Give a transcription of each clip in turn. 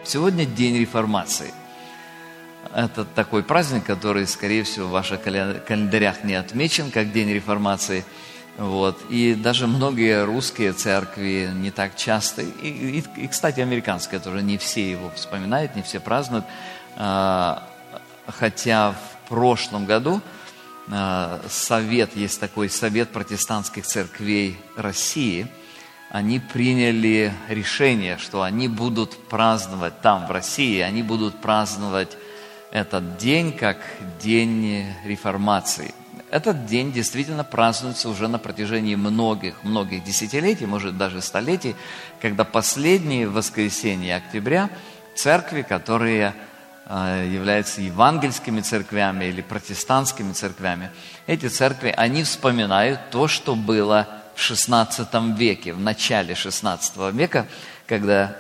Сегодня день реформации. Это такой праздник, который, скорее всего, в ваших календарях не отмечен как день реформации. Вот. И даже многие русские церкви не так часто, и, кстати, американские тоже, не все его вспоминают, не все празднуют. Хотя в прошлом году есть такой совет протестантских церквей России, они приняли решение, что они будут праздновать там, в России, они будут праздновать этот день как день реформации. Этот день действительно празднуется уже на протяжении многих десятилетий, может даже столетий, когда последние воскресенья октября церкви, которые являются евангельскими церквями или протестантскими церквями, эти церкви, они вспоминают то, что было в XVI веке, в начале XVI века, когда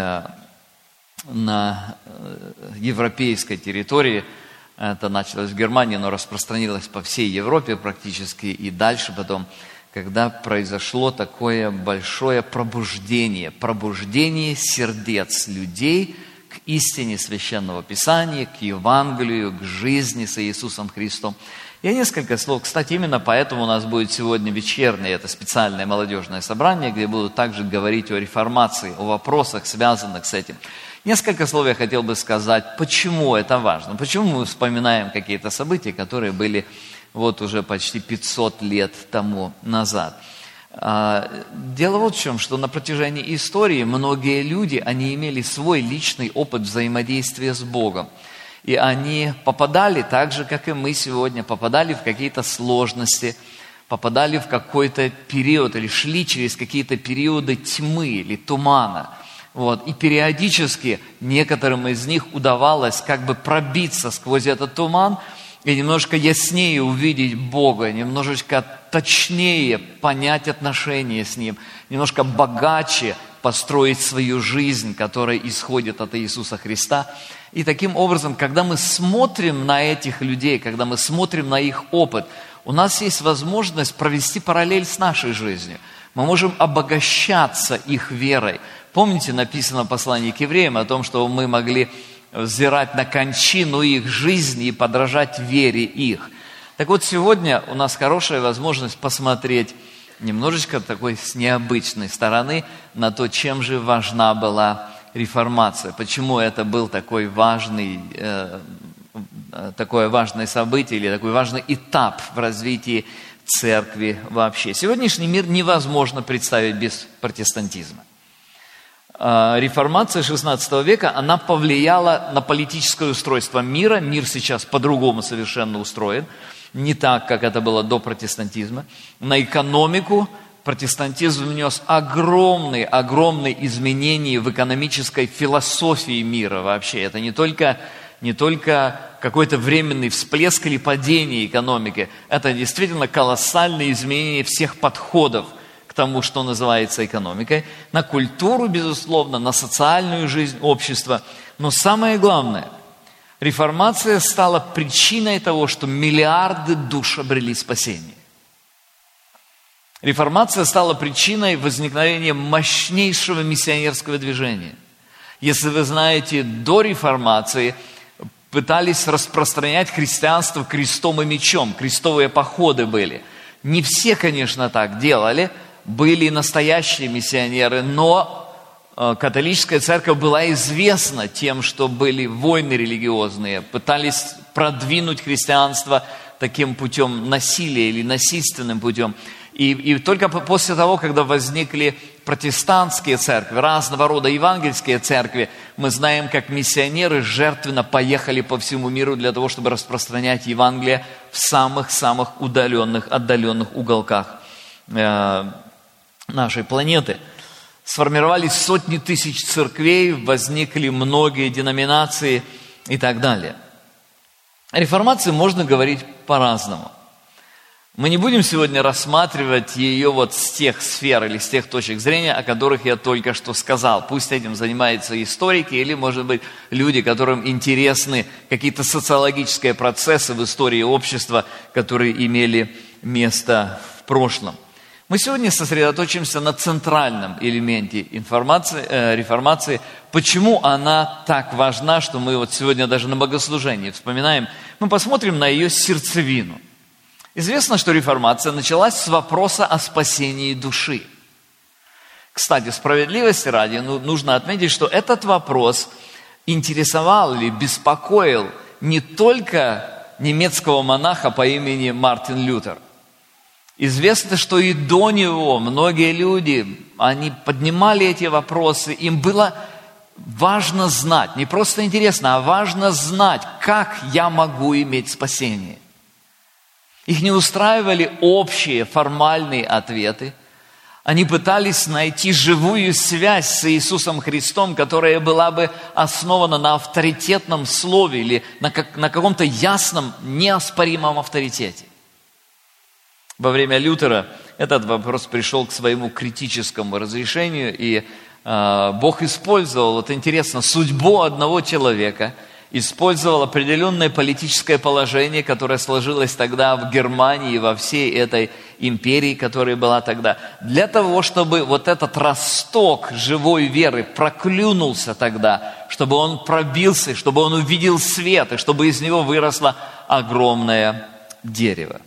на европейской территории, это началось в Германии, но распространилось по всей Европе практически и дальше потом, когда произошло такое большое пробуждение сердец людей к истине Священного Писания, к Евангелию, к жизни с Иисусом Христом. Я несколько слов, кстати, именно поэтому у нас будет сегодня вечернее, это специальное молодежное собрание, где будут также говорить о реформации, о вопросах, связанных с этим. Несколько слов я хотел бы сказать, почему это важно, почему мы вспоминаем какие-то события, которые были вот уже почти 500 лет тому назад. Дело вот в чем, что на протяжении истории многие люди, они имели свой личный опыт взаимодействия с Богом. И они попадали так же, как и мы сегодня, попадали в какие-то сложности, попадали в какой-то период или шли через какие-то периоды тьмы или тумана. Вот. И периодически некоторым из них удавалось как бы пробиться сквозь этот туман и немножко яснее увидеть Бога, немножечко точнее понять отношения с Ним, немножко богаче построить свою жизнь, которая исходит от Иисуса Христа. И таким образом, когда мы смотрим на этих людей, когда мы смотрим на их опыт, у нас есть возможность провести параллель с нашей жизнью. Мы можем обогащаться их верой. Помните, написано в послании к евреям о том, что мы могли взирать на кончину их жизни и подражать вере их. Так вот, сегодня у нас хорошая возможность посмотреть немножечко такой с необычной стороны на то, чем же важна была реформация, почему это был такое важное событие или такой важный этап в развитии церкви вообще. Сегодняшний мир невозможно представить без протестантизма. Реформация XVI века, она повлияла на политическое устройство мира. Мир сейчас по-другому совершенно устроен, не так, как это было до протестантизма. На экономику протестантизм внес огромные изменения в экономической философии мира вообще. Это не только какой-то временный всплеск или падение экономики. Это действительно колоссальные изменения всех подходов к тому, что называется экономикой, на культуру, безусловно, на социальную жизнь общества. Но самое главное, реформация стала причиной того, что миллиарды душ обрели спасение. Реформация стала причиной возникновения мощнейшего миссионерского движения. Если вы знаете, до реформации пытались распространять христианство крестом и мечом, крестовые походы были. Не все, конечно, так делали, были настоящие миссионеры, но католическая церковь была известна тем, что были войны религиозные, пытались продвинуть христианство таким путем насилия или насильственным путем. И только после того, когда возникли протестантские церкви, разного рода евангельские церкви, мы знаем, как миссионеры жертвенно поехали по всему миру для того, чтобы распространять Евангелие в самых-самых отдаленных уголках нашей планеты. Сформировались сотни тысяч церквей, возникли многие деноминации и так далее. О реформации можно говорить по-разному. Мы не будем сегодня рассматривать ее вот с тех сфер или с тех точек зрения, о которых я только что сказал. Пусть этим занимаются историки или, может быть, люди, которым интересны какие-то социологические процессы в истории общества, которые имели место в прошлом. Мы сегодня сосредоточимся на центральном элементе реформации. Почему она так важна, что мы вот сегодня даже на богослужении вспоминаем. Мы посмотрим на ее сердцевину. Известно, что реформация началась с вопроса о спасении души. Кстати, справедливости ради, нужно отметить, что этот вопрос интересовал или беспокоил не только немецкого монаха по имени Мартин Лютер. Известно, что и до него многие люди, они поднимали эти вопросы, им было важно знать, не просто интересно, а важно знать, как я могу иметь спасение. Их не устраивали общие формальные ответы. Они пытались найти живую связь с Иисусом Христом, которая была бы основана на авторитетном слове или на каком-то ясном, неоспоримом авторитете. Во время Лютера этот вопрос пришел к своему критическому разрешению, и Бог использовал, вот интересно, судьбу одного человека, использовал определенное политическое положение, которое сложилось тогда в Германии, во всей этой империи, которая была тогда, для того, чтобы вот этот росток живой веры проклюнулся тогда, чтобы он пробился, чтобы он увидел свет, и чтобы из него выросло огромное дерево.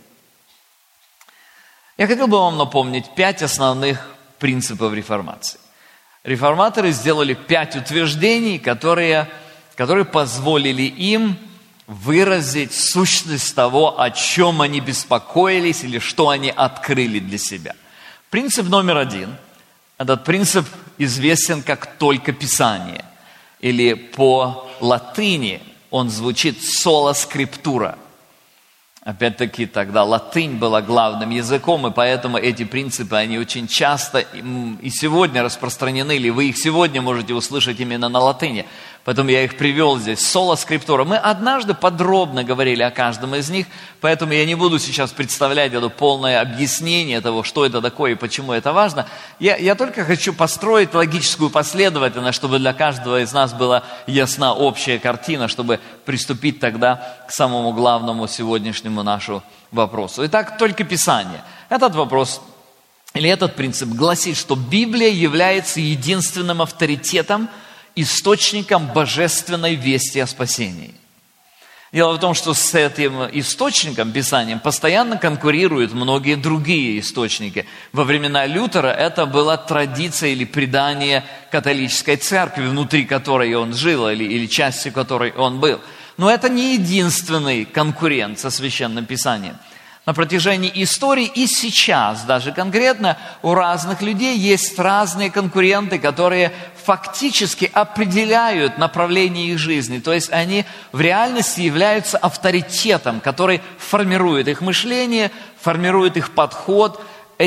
Я хотел бы вам напомнить 5 основных принципов реформации. Реформаторы сделали 5 утверждений, которые позволили им выразить сущность того, о чем они беспокоились или что они открыли для себя. Принцип номер 1. Этот принцип известен как «только Писание». Или по латыни он звучит «sola scriptura». Опять-таки, тогда латынь была главным языком, и поэтому эти принципы, они очень часто и сегодня распространены, или вы их сегодня можете услышать именно на латыни. Поэтому я их привел здесь. Sola scriptura. Мы однажды подробно говорили о каждом из них, поэтому я не буду сейчас представлять это полное объяснение того, что это такое и почему это важно. Я только хочу построить логическую последовательность, чтобы для каждого из нас была ясна общая картина, чтобы приступить тогда к самому главному сегодняшнему нашему вопросу. Итак, только Писание. Этот вопрос или этот принцип гласит, что Библия является единственным авторитетом, источником божественной вести о спасении. Дело в том, что с этим источником, Писанием, постоянно конкурируют многие другие источники. Во времена Лютера это была традиция или предание католической церкви, внутри которой он жил или частью которой он был. Но это не единственный конкурент со Священным Писанием. На протяжении истории и сейчас даже конкретно у разных людей есть разные конкуренты, которые фактически определяют направление их жизни. То есть они в реальности являются авторитетом, который формирует их мышление, формирует их подход.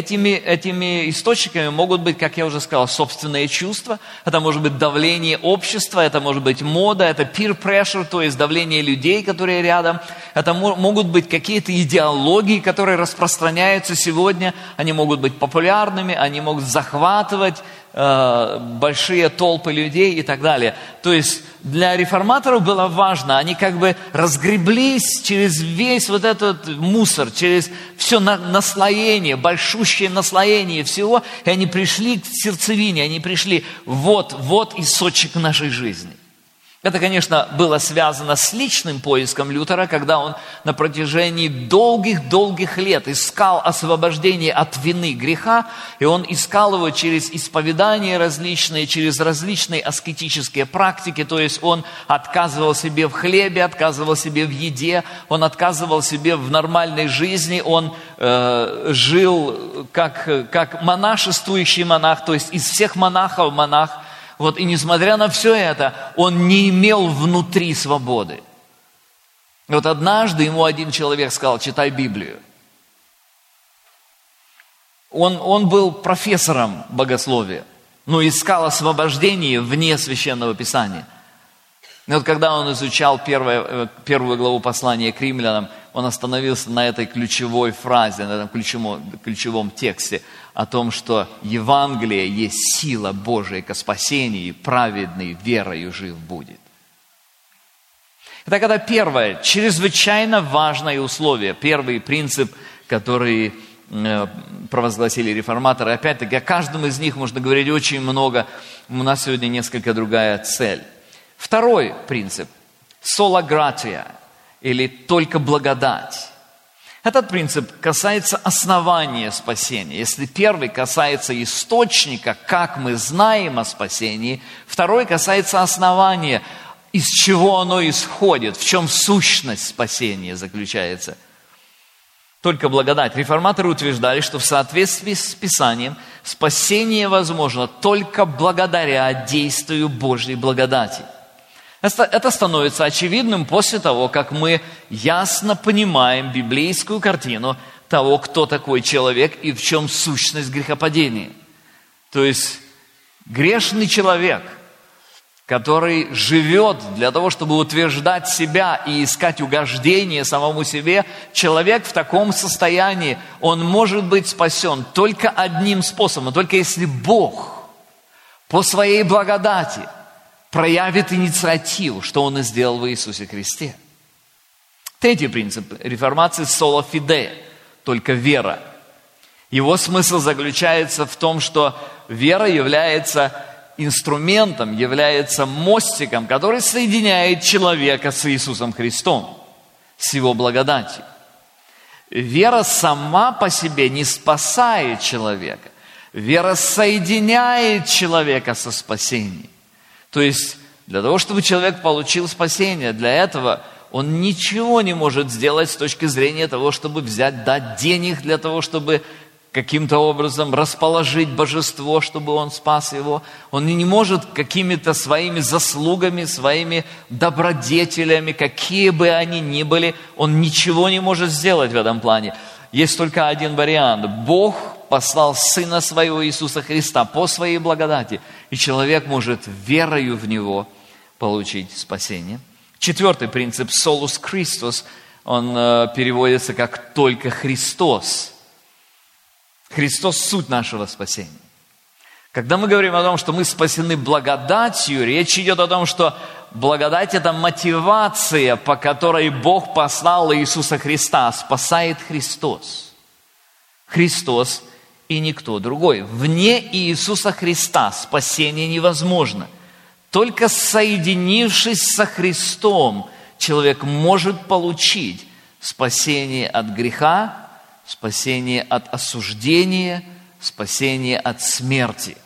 Этими источниками могут быть, как я уже сказал, собственные чувства, это может быть давление общества, это может быть мода, это peer pressure, то есть давление людей, которые рядом, это могут быть какие-то идеологии, которые распространяются сегодня, они могут быть популярными, они могут захватывать большие толпы людей и так далее. То есть для реформаторов было важно, они как бы разгреблись через весь вот этот мусор, через все наслоение, большущее наслоение всего, и они пришли к сердцевине, они пришли, вот источник нашей жизни. Это, конечно, было связано с личным поиском Лютера, когда он на протяжении долгих лет искал освобождение от вины греха, и он искал его через исповедания различные, через различные аскетические практики, то есть он отказывал себе в хлебе, отказывал себе в еде, он отказывал себе в нормальной жизни, он жил как монашествующий монах, то есть из всех монахов монах. Вот, и несмотря на все это, он не имел внутри свободы. И вот однажды ему один человек сказал: читай Библию. Он был профессором богословия, но искал освобождение вне Священного Писания. И вот когда он изучал первую главу послания к римлянам, он остановился на этой ключевой фразе, на этом ключевом тексте о том, что Евангелие есть сила Божия ко спасению, и праведный верою жив будет. Это первое, чрезвычайно важное условие, первый принцип, который провозгласили реформаторы. Опять-таки, о каждом из них можно говорить очень много. У нас сегодня несколько другая цель. Второй принцип – sola gratia, или только благодать. Этот принцип касается основания спасения. Если первый касается источника, как мы знаем о спасении, второй касается основания, из чего оно исходит, в чем сущность спасения заключается. Только благодать. Реформаторы утверждали, что в соответствии с Писанием спасение возможно только благодаря действию Божьей благодати. Это становится очевидным после того, как мы ясно понимаем библейскую картину того, кто такой человек и в чем сущность грехопадения. То есть грешный человек, который живет для того, чтобы утверждать себя и искать угождение самому себе, человек в таком состоянии, он может быть спасен только одним способом, только если Бог по своей благодати проявит инициативу, что Он и сделал в Иисусе Христе. Третий принцип реформации – sola fide, только вера. Его смысл заключается в том, что вера является инструментом, является мостиком, который соединяет человека с Иисусом Христом, с Его благодатью. Вера сама по себе не спасает человека. Вера соединяет человека со спасением. То есть, для того, чтобы человек получил спасение, для этого он ничего не может сделать с точки зрения того, чтобы взять, дать денег для того, чтобы каким-то образом расположить божество, чтобы он спас его. Он не может какими-то своими заслугами, своими добродетелями, какие бы они ни были, он ничего не может сделать в этом плане. Есть только один вариант. Бог послал Сына Своего Иисуса Христа по Своей благодати, и человек может верою в Него получить спасение. Четвертый принцип – solus Christus, он переводится как «только Христос». Христос – суть нашего спасения. Когда мы говорим о том, что мы спасены благодатью, речь идет о том, что благодать – это мотивация, по которой Бог послал Иисуса Христа, спасает Христос. Христос и никто другой. Вне Иисуса Христа спасение невозможно. Только соединившись со Христом, человек может получить спасение от греха, спасение от осуждения, спасение от смерти.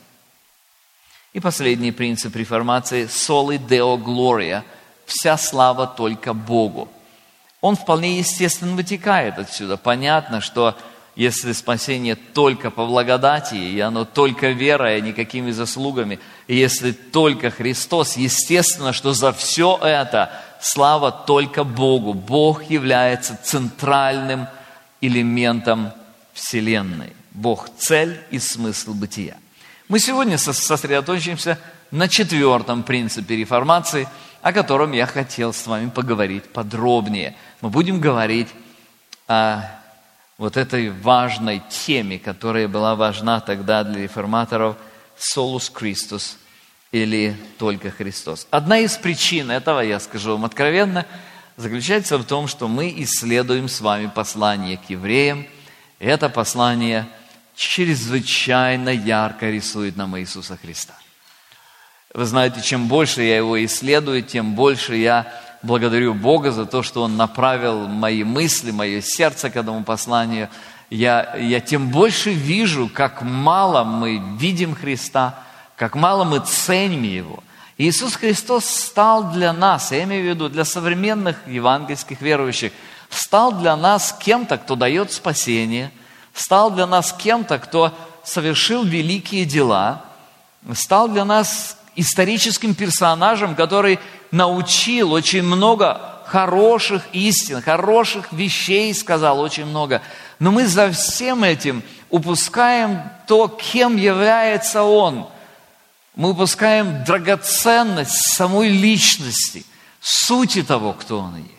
И последний принцип реформации – soli Deo gloria, вся слава только Богу. Он вполне естественно вытекает отсюда. Понятно, что если спасение только по благодати, и оно только верой, а никакими заслугами, и если только Христос, естественно, что за все это слава только Богу. Бог является центральным элементом Вселенной. Бог – цель и смысл бытия. Мы сегодня сосредоточимся на четвертом принципе реформации, о котором я хотел с вами поговорить подробнее. Мы будем говорить о вот этой важной теме, которая была важна тогда для реформаторов – solus Christus, или только Христос. Одна из причин этого, я скажу вам откровенно, заключается в том, что мы исследуем с вами послание к евреям. И это послание чрезвычайно ярко рисует нам Иисуса Христа. Вы знаете, чем больше я его исследую, тем больше я благодарю Бога за то, что Он направил мои мысли, мое сердце к этому посланию. Я тем больше вижу, как мало мы видим Христа, как мало мы ценим Его. Иисус Христос стал для нас, я имею в виду для современных евангельских верующих, стал для нас кем-то, кто дает спасение, стал для нас кем-то, кто совершил великие дела, стал для нас историческим персонажем, который научил очень много хороших истин, хороших вещей сказал очень много. Но мы за всем этим упускаем то, кем является Он. Мы упускаем драгоценность самой личности, сути того, кто Он есть.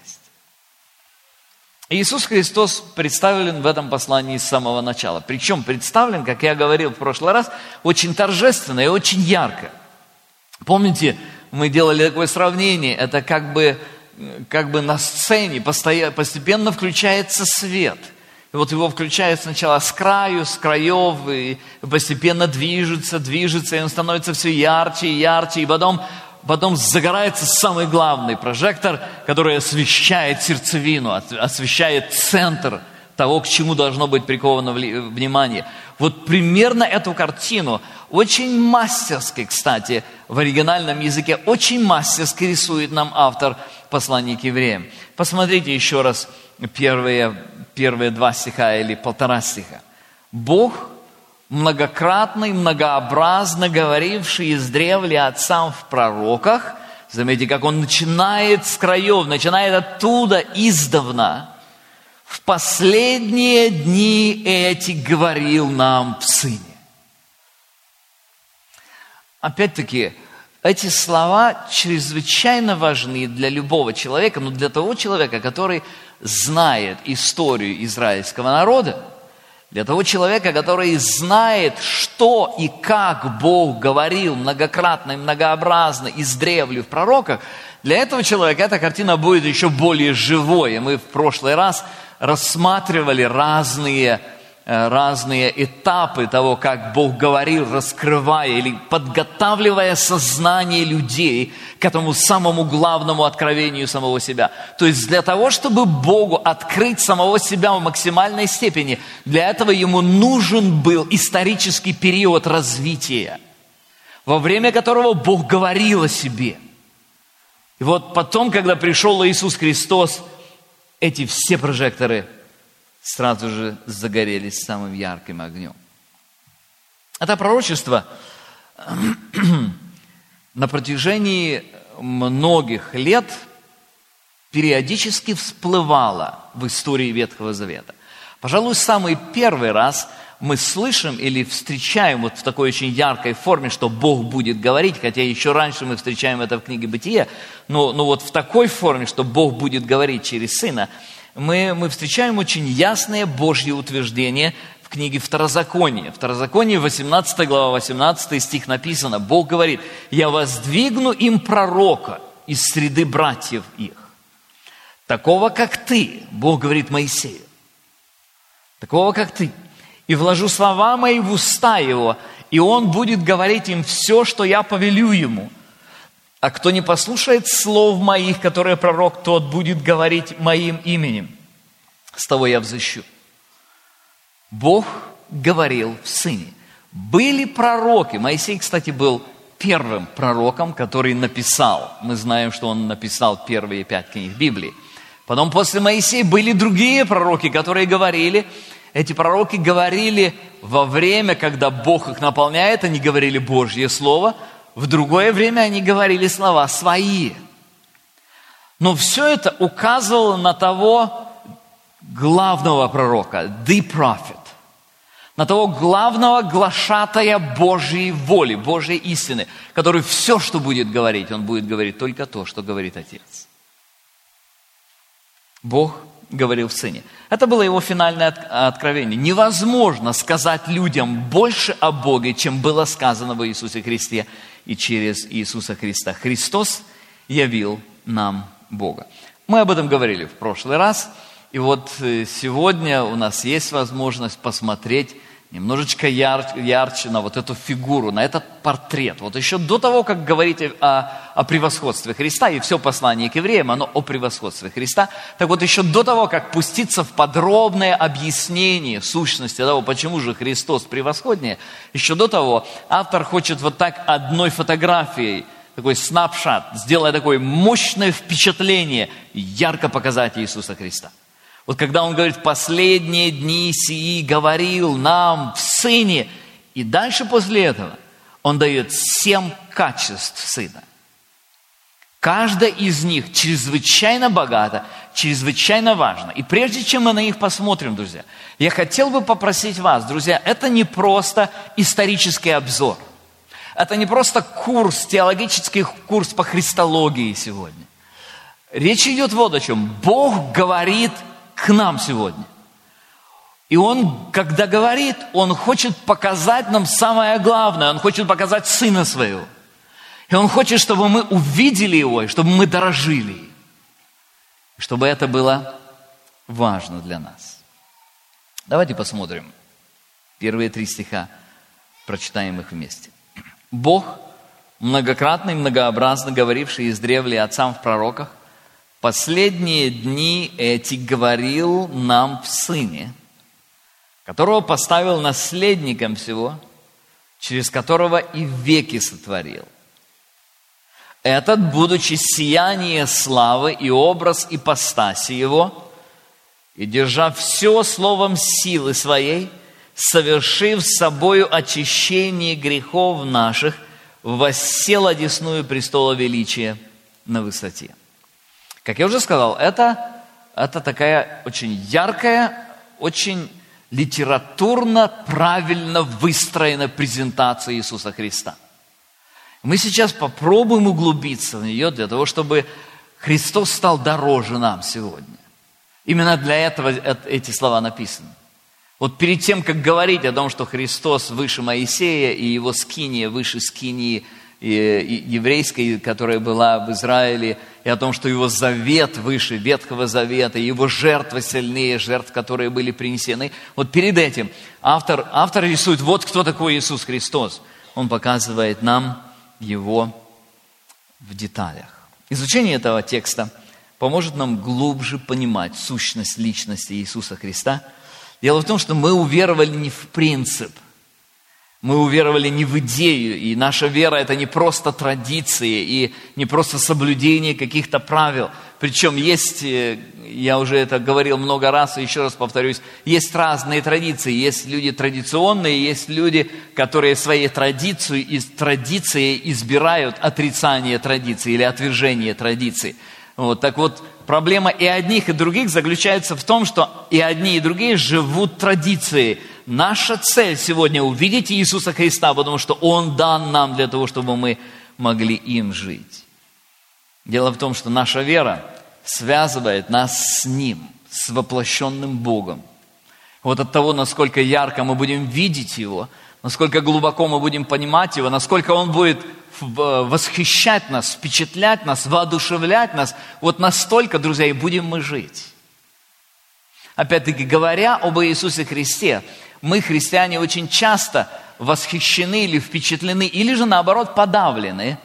Иисус Христос представлен в этом послании с самого начала. Причем представлен, как я говорил в прошлый раз, очень торжественно и очень ярко. Помните, мы делали такое сравнение, это как бы на сцене постепенно включается свет. И вот его включают сначала с краев, и постепенно движется, и он становится все ярче и ярче, и потом загорается самый главный прожектор, который освещает сердцевину, освещает центр того, к чему должно быть приковано внимание. Вот примерно эту картину очень мастерски, кстати, в оригинальном языке, очень мастерски рисует нам автор послания к евреям. Посмотрите еще раз первые 2 стиха или 1,5 стиха. «Бог, многократно и многообразно говоривший издревле отцам в пророках», заметьте, как он начинает с краев, начинает оттуда издавна, «в последние дни эти говорил нам в Сыне». Опять-таки, эти слова чрезвычайно важны для любого человека, но для того человека, который знает историю израильского народа, для того человека, который знает, что и как Бог говорил многократно и многообразно издревле в пророках, для этого человека эта картина будет еще более живой. И мы в прошлый раз рассматривали разные этапы того, как Бог говорил, раскрывая или подготавливая сознание людей к этому самому главному откровению самого себя. То есть для того, чтобы Богу открыть самого себя в максимальной степени, для этого ему нужен был исторический период развития, во время которого Бог говорил о себе. И вот потом, когда пришел Иисус Христос, эти все прожекторы сразу же загорелись самым ярким огнем. Это пророчество на протяжении многих лет периодически всплывало в истории Ветхого Завета. Пожалуй, самый первый раз мы слышим или встречаем вот в такой очень яркой форме, что Бог будет говорить, хотя еще раньше мы встречаем это в книге Бытия, но вот в такой форме, что Бог будет говорить через Сына, мы встречаем очень ясное Божье утверждение в книге Второзаконие. Второзаконие, 18 глава, 18 стих написано, Бог говорит: «Я воздвигну им пророка из среды братьев их, такого, как ты», Бог говорит Моисею, «такого, как ты, и вложу слова мои в уста его, и он будет говорить им все, что я повелю ему. А кто не послушает слов моих, которые пророк, тот будет говорить моим именем. С того я взыщу». Бог говорил в Сыне. Были пророки. Моисей, кстати, был первым пророком, который написал. Мы знаем, что он написал первые 5 книг Библии. Потом после Моисея были другие пророки, которые говорили. Эти пророки говорили во время, когда Бог их наполняет, они говорили Божье Слово. В другое время они говорили слова свои. Но все это указывало на того главного пророка, the prophet, на того главного глашатая Божьей воли, Божьей истины, который все, что будет говорить, он будет говорить только то, что говорит Отец. Бог говорил в Сыне. Это было его финальное откровение. Невозможно сказать людям больше о Боге, чем было сказано в Иисусе Христе и через Иисуса Христа. Христос явил нам Бога. Мы об этом говорили в прошлый раз. И вот сегодня у нас есть возможность посмотреть немножечко ярче на вот эту фигуру, на этот портрет. Вот еще до того, как говорить о превосходстве Христа, и все послание к евреям, оно о превосходстве Христа, так вот еще до того, как пуститься в подробное объяснение сущности того, почему же Христос превосходнее, еще до того автор хочет вот так одной фотографией, такой снапшот, сделая такое мощное впечатление, ярко показать Иисуса Христа. Вот когда он говорит: «В последние дни сии говорил нам в Сыне», и дальше после этого он дает 7 качеств Сына. Каждая из них чрезвычайно богата, чрезвычайно важна. И прежде чем мы на них посмотрим, друзья, я хотел бы попросить вас, друзья, это не просто исторический обзор. Это не просто теологический курс по христологии сегодня. Речь идет вот о чем. Бог говорит к нам сегодня. И Он, когда говорит, Он хочет показать нам самое главное. Он хочет показать Сына Своего. И Он хочет, чтобы мы увидели Его, и чтобы мы дорожили им. Чтобы это было важно для нас. Давайте посмотрим. Первые 3 стиха, прочитаем их вместе. «Бог, многократно и многообразно говоривший издревле отцам в пророках, последние дни эти говорил нам в Сыне, которого поставил наследником всего, через которого и веки сотворил. Этот, будучи сияние славы и образ ипостаси Его, и держа все словом силы Своей, совершив собою очищение грехов наших, воссел одесную престола величия на высоте». Как я уже сказал, это такая очень яркая, очень литературно правильно выстроенная презентация Иисуса Христа. Мы сейчас попробуем углубиться в нее для того, чтобы Христос стал дороже нам сегодня. Именно для этого эти слова написаны. Вот перед тем, как говорить о том, что Христос выше Моисея и его скиния выше скинии еврейской, которая была в Израиле, и о том, что его завет выше Ветхого Завета, и его жертвы сильнее жертв, которые были принесены. Вот перед этим автор рисует, вот кто такой Иисус Христос. Он показывает нам его в деталях. Изучение этого текста поможет нам глубже понимать сущность личности Иисуса Христа. Дело в том, что мы уверовали не в принцип, мы уверовали не в идею, и наша вера – это не просто традиции и не просто соблюдение каких-то правил. Причем есть, я уже это говорил много раз, и еще раз повторюсь, есть разные традиции. Есть люди традиционные, есть люди, которые своей традицией избирают отрицание традиции или отвержение традиции. Вот, так вот, проблема и одних, и других заключается в том, что и одни, и другие живут традицией. Наша цель сегодня увидеть Иисуса Христа, потому что Он дан нам для того, чтобы мы могли им жить. Дело в том, что наша вера связывает нас с Ним, с воплощенным Богом. Вот от того, насколько ярко мы будем видеть Его, насколько глубоко мы будем понимать Его, насколько Он будет восхищать нас, впечатлять нас, воодушевлять нас, вот настолько, друзья, и будем мы жить. Опять-таки, говоря об Иисусе Христе, мы, христиане, очень часто восхищены или впечатлены, или же, наоборот, подавлены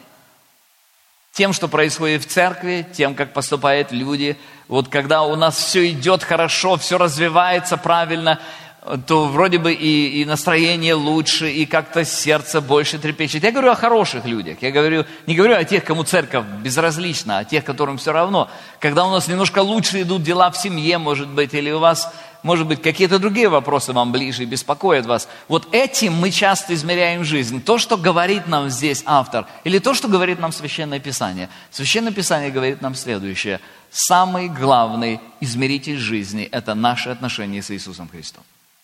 тем, что происходит в церкви, тем, как поступают люди. Вот когда у нас все идет хорошо, все развивается правильно, то вроде бы и настроение лучше, и как-то сердце больше трепещет. Я говорю о хороших людях. Я не говорю о тех, кому церковь безразлична, а о тех, которым все равно. Когда у нас немножко лучше идут дела в семье, может быть, или у вас, может быть, какие-то другие вопросы вам ближе и беспокоят вас. Вот этим мы часто измеряем жизнь. То, что говорит нам здесь автор, или то, что говорит нам Священное Писание. Священное Писание говорит нам следующее. Самый главный измеритель жизни – это наши отношения с Иисусом Христом.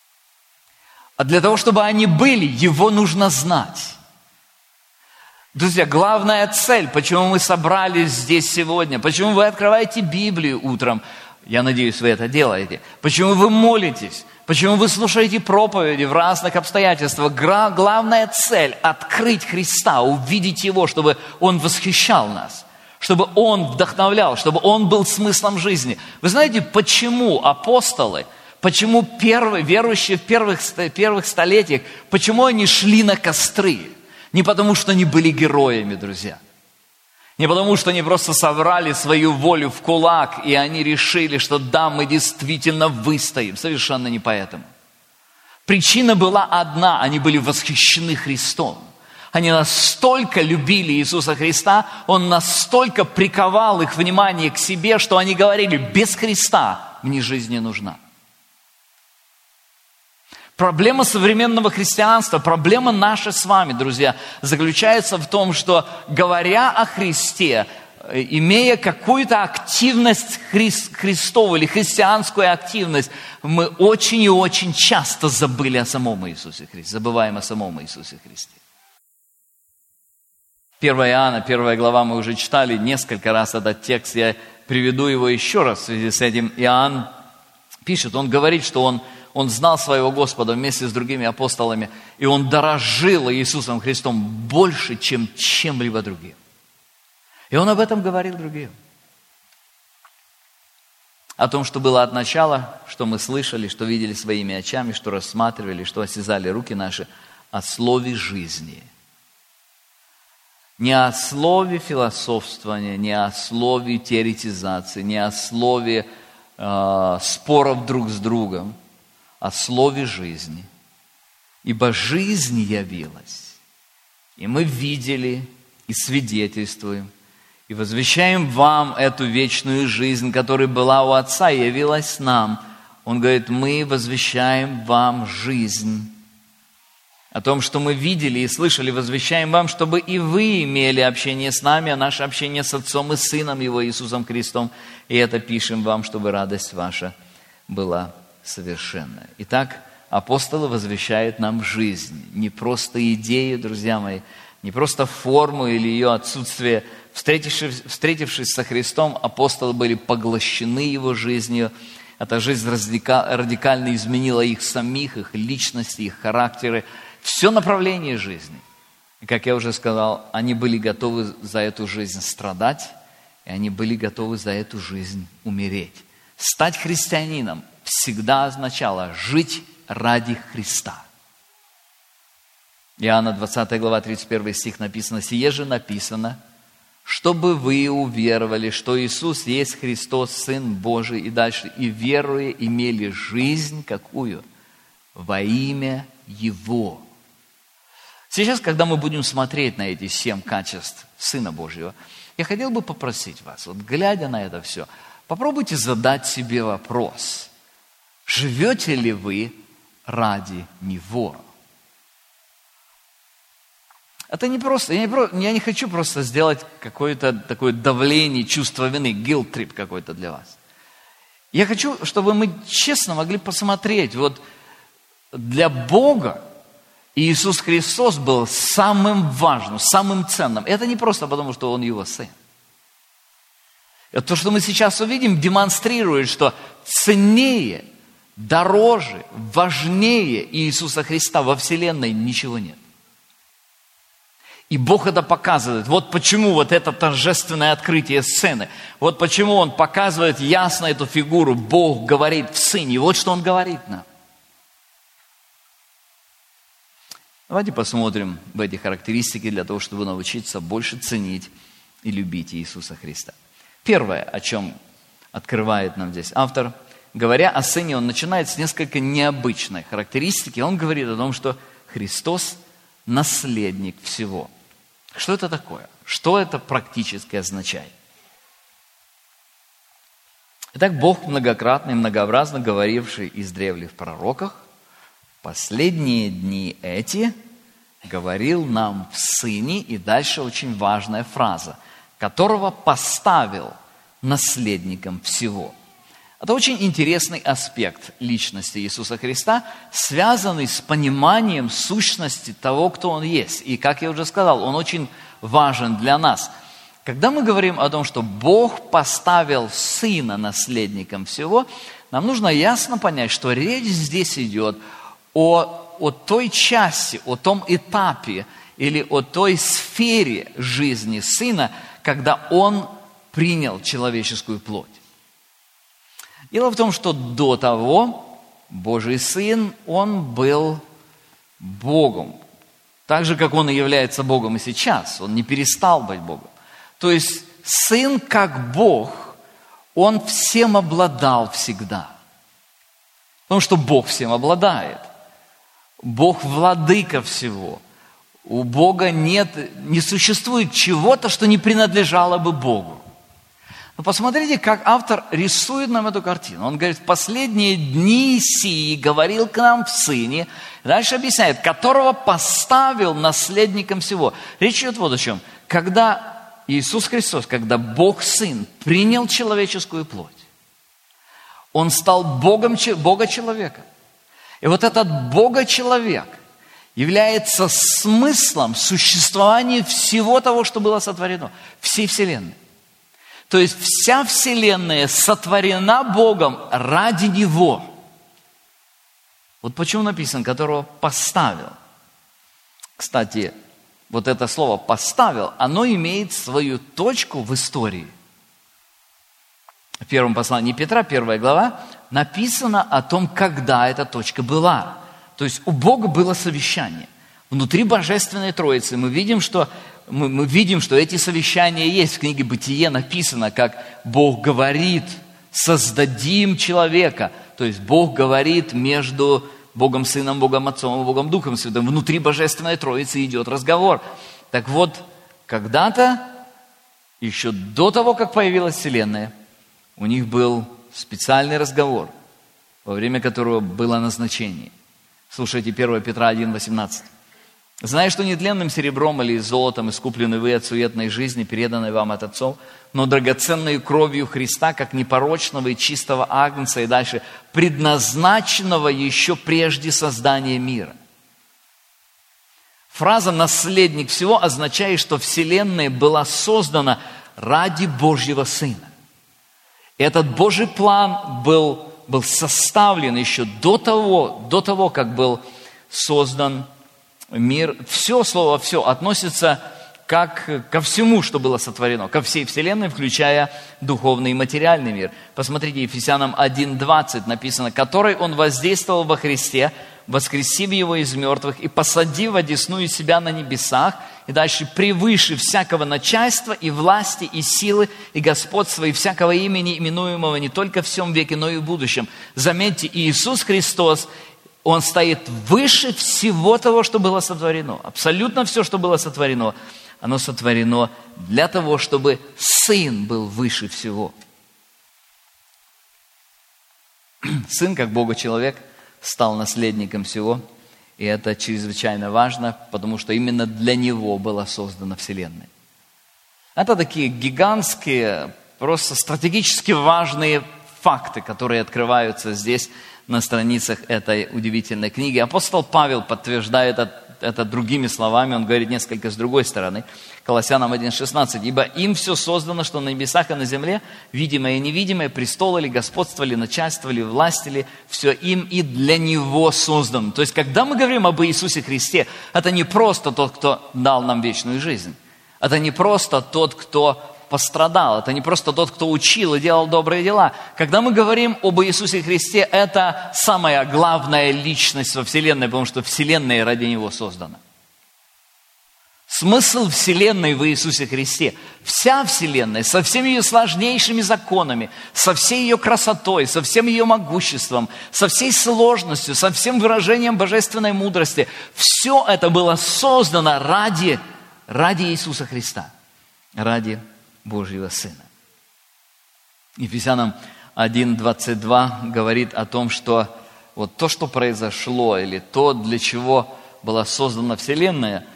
А для того, чтобы они были, Его нужно знать. Друзья, главная цель, почему мы собрались здесь сегодня, почему вы открываете Библию утром, я надеюсь, вы это делаете, почему вы молитесь, почему вы слушаете проповеди в разных обстоятельствах. Главная цель – открыть Христа, увидеть Его, чтобы Он восхищал нас, чтобы Он вдохновлял, чтобы Он был смыслом жизни. Вы знаете, почему апостолы, почему верующие в первых столетиях, почему они шли на костры? Не потому, что они были героями, друзья. Не потому, что они просто собрали свою волю в кулак, и они решили, что да, мы действительно выстоим. Совершенно не поэтому. Причина была одна. Они были восхищены Христом. Они настолько любили Иисуса Христа, Он настолько приковал их внимание к себе, что они говорили, без Христа мне жизнь не нужна. Проблема современного христианства, проблема наша с вами, друзья, заключается в том, что, говоря о Христе, имея какую-то активность Христову или христианскую активность, мы очень и очень часто забыли о самом Иисусе Христе, забываем о самом Иисусе Христе. 1 Иоанна, 1 глава, мы уже читали несколько раз этот текст, я приведу его еще раз в связи с этим. Иоанн пишет, он говорит, что он знал своего Господа вместе с другими апостолами, и он дорожил Иисусом Христом больше, чем чем-либо другим. И он об этом говорил другим. о том, что было от начала, что мы слышали, что видели своими очами, что рассматривали, что осязали руки наши, о слове жизни. Не о слове философствования, не о слове теоретизации, не о слове споров друг с другом, о слове жизни. Ибо жизнь явилась, и мы видели и свидетельствуем, и возвещаем вам эту вечную жизнь, которая была у Отца и явилась нам. Он говорит, мы возвещаем вам жизнь. О том, что мы видели и слышали, возвещаем вам, чтобы и вы имели общение с нами, а наше общение с Отцом и Сыном Его, Иисусом Христом. И это пишем вам, чтобы радость ваша была совершенная. Итак, апостолы возвещают нам жизнь. Не просто идею, друзья мои, не просто форму или ее отсутствие. Встретившись со Христом, апостолы были поглощены Его жизнью. Эта жизнь радикально изменила их самих, их личности, их характеры, все направление жизни. И, как я уже сказал, они были готовы за эту жизнь страдать, и они были готовы за эту жизнь умереть. Стать христианином всегда означало жить ради Христа. Иоанна 20 глава 31 стих написано, «Сие же написано, чтобы вы уверовали, что Иисус есть Христос, Сын Божий». И дальше, «И веруя имели жизнь, какую? Во имя Его». Сейчас, когда мы будем смотреть на эти 7 качеств Сына Божьего, я хотел бы попросить вас, вот глядя на это все, попробуйте задать себе вопрос, живете ли вы ради Него? Это не просто, я не хочу просто сделать какое-то такое давление, чувство вины, guilt-trip какой-то для вас. Я хочу, чтобы мы честно могли посмотреть, вот для Бога Иисус Христос был самым важным, самым ценным. Это не просто потому, что Он Его Сын. Это то, что мы сейчас увидим, демонстрирует, что ценнее, дороже, важнее Иисуса Христа во Вселенной ничего нет. И Бог это показывает. Вот почему вот это торжественное открытие сцены. Вот почему Он показывает ясно эту фигуру. Бог говорит в Сыне. Вот что Он говорит нам. Давайте посмотрим в эти характеристики для того, чтобы научиться больше ценить и любить Иисуса Христа. Первое, о чем открывает нам здесь автор, говоря о Сыне, он начинает с несколько необычной характеристики. Он говорит о том, что Христос – наследник всего. Что это такое? Что это практически означает? Итак, Бог многократно и многообразно говоривший издревле в пророках, последние дни эти говорил нам в Сыне, и дальше очень важная фраза, которого поставил наследником всего. Это очень интересный аспект личности Иисуса Христа, связанный с пониманием сущности того, кто Он есть. И, как я уже сказал, Он очень важен для нас. Когда мы говорим о том, что Бог поставил Сына наследником всего, нам нужно ясно понять, что речь здесь идет о той части, о том этапе или о той сфере жизни Сына, когда Он принял человеческую плоть. Дело в том, что до того Божий Сын, Он был Богом. Так же, как Он и является Богом и сейчас. Он не перестал быть Богом. То есть Сын, как Бог, Он всем обладал всегда. Потому что Бог всем обладает. Бог владыка всего. У Бога не существует чего-то, что не принадлежало бы Богу. Но посмотрите, как автор рисует нам эту картину. Он говорит, в последние дни сии говорил к нам в Сыне. Дальше объясняет, которого поставил наследником всего. Речь идет вот о чем. Когда Иисус Христос, когда Бог Сын принял человеческую плоть, Он стал Богом Бога-человека. И вот этот Бога-человек является смыслом существования всего того, что было сотворено, всей Вселенной. То есть вся Вселенная сотворена Богом ради Него. Вот почему написано, которого поставил. Кстати, вот это слово «поставил», оно имеет свою точку в истории. в первом послании Петра, 1 глава, написано о том, когда эта точка была. То есть у Бога было совещание. Внутри Божественной Троицы мы видим, что эти совещания есть. В книге «Бытие» написано, как Бог говорит: создадим человека. То есть Бог говорит между Богом Сыном, Богом Отцом и Богом Духом Святым. Внутри Божественной Троицы идет разговор. Так вот, когда-то, еще до того, как появилась Вселенная, у них был специальный разговор, во время которого было назначение. Слушайте 1 Петра 1,18. «Зная, что нетленным серебром или золотом искуплены вы от суетной жизни, переданной вам от отцов, но драгоценной кровью Христа, как непорочного и чистого агнца», и дальше, «предназначенного еще прежде создания мира». Фраза «наследник всего» означает, что Вселенная была создана ради Божьего Сына. Этот Божий план был составлен еще до того, как был создан мир. Все, слово «все» относится как ко всему, что было сотворено, ко всей Вселенной, включая духовный и материальный мир. Посмотрите, Ефесянам 1:20 написано: «Который Он воздействовал во Христе, воскресив Его из мертвых и посадив одесную себя на небесах». И дальше: «превыше всякого начальства и власти, и силы, и господства, и всякого имени, именуемого не только в всем веке, но и в будущем». Заметьте, Иисус Христос, Он стоит выше всего того, что было сотворено. Абсолютно все, что было сотворено, оно сотворено для того, чтобы Сын был выше всего. Сын, как Бога-человек, стал наследником всего. И это чрезвычайно важно, потому что именно для Него была создана Вселенная. Это такие гигантские, просто стратегически важные факты, которые открываются здесь на страницах этой удивительной книги. Апостол Павел подтверждает это другими словами, он говорит несколько с другой стороны. Колоссянам 1:16. «Ибо им все создано, что на небесах и на земле, видимое и невидимое, престолы ли, господство ли, начальство ли, власти ли, все им и для Него создано». То есть, когда мы говорим об Иисусе Христе, это не просто тот, кто дал нам вечную жизнь. Это не просто тот, кто пострадал. Это не просто тот, кто учил и делал добрые дела. Когда мы говорим об Иисусе Христе, это самая главная личность во Вселенной, потому что Вселенная ради Него создана. Смысл Вселенной в Иисусе Христе. Вся Вселенная со всеми ее сложнейшими законами, со всей ее красотой, со всем ее могуществом, со всей сложностью, со всем выражением божественной мудрости. Все это было создано ради Иисуса Христа, ради Божьего Сына. Ефесянам 1:22 говорит о том, что вот то, что произошло, или то, для чего была создана Вселенная,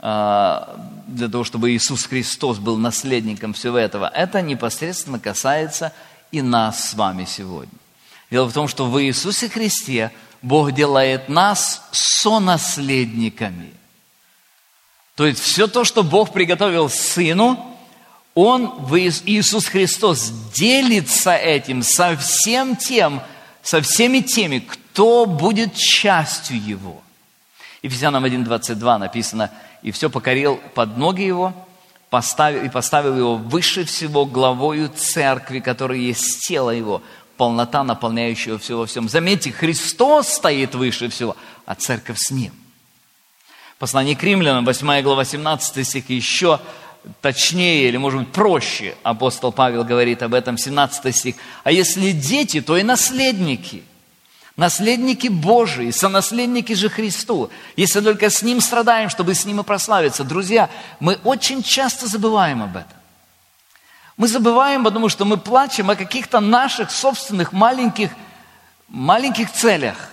для того, чтобы Иисус Христос был наследником всего этого, это непосредственно касается и нас с вами сегодня. Дело в том, что в Иисусе Христе Бог делает нас сонаследниками. То есть все то, что Бог приготовил Сыну, Иисус Христос делится этим со всеми теми, кто будет частью Его. Ефесянам 1:22 написано: «И все покорил под ноги Его, поставил Его выше всего главою церкви, которая есть тело Его, полнота, наполняющая все во всем». Заметьте, Христос стоит выше всего, а церковь с Ним. Послание к Римлянам, 8 глава, 17 стих, еще точнее, или, может быть, проще апостол Павел говорит об этом, 17 стих. «А если дети, то и наследники, наследники Божии, сонаследники же Христу, если только с Ним страдаем, чтобы с Ним и прославиться». Друзья, мы очень часто забываем об этом. Мы забываем, потому что мы плачем о каких-то наших собственных маленьких целях.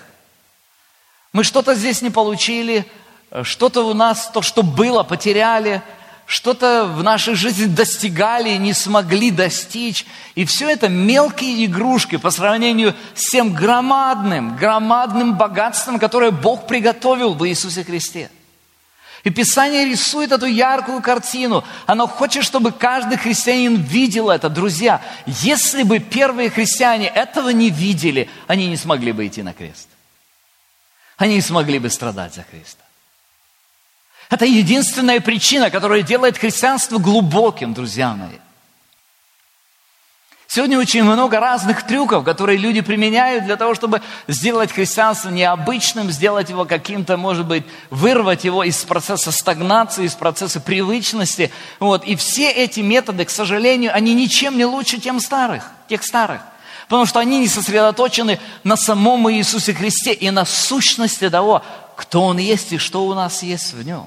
Мы что-то здесь не получили, что-то у нас, то, что было, потеряли, что-то в нашей жизни достигали и не смогли достичь. И все это мелкие игрушки по сравнению с тем громадным богатством, которое Бог приготовил в Иисусе Христе. И Писание рисует эту яркую картину. Оно хочет, чтобы каждый христианин видел это. Друзья, если бы первые христиане этого не видели, они не смогли бы идти на крест. Они не смогли бы страдать за Христа. Это единственная причина, которая делает христианство глубоким, друзья мои. Сегодня очень много разных трюков, которые люди применяют для того, чтобы сделать христианство необычным, сделать его каким-то, может быть, вырвать его из процесса стагнации, из процесса привычности. Вот. И все эти методы, к сожалению, они ничем не лучше тех старых. Потому что они не сосредоточены на самом Иисусе Христе и на сущности того, кто Он есть и что у нас есть в Нем.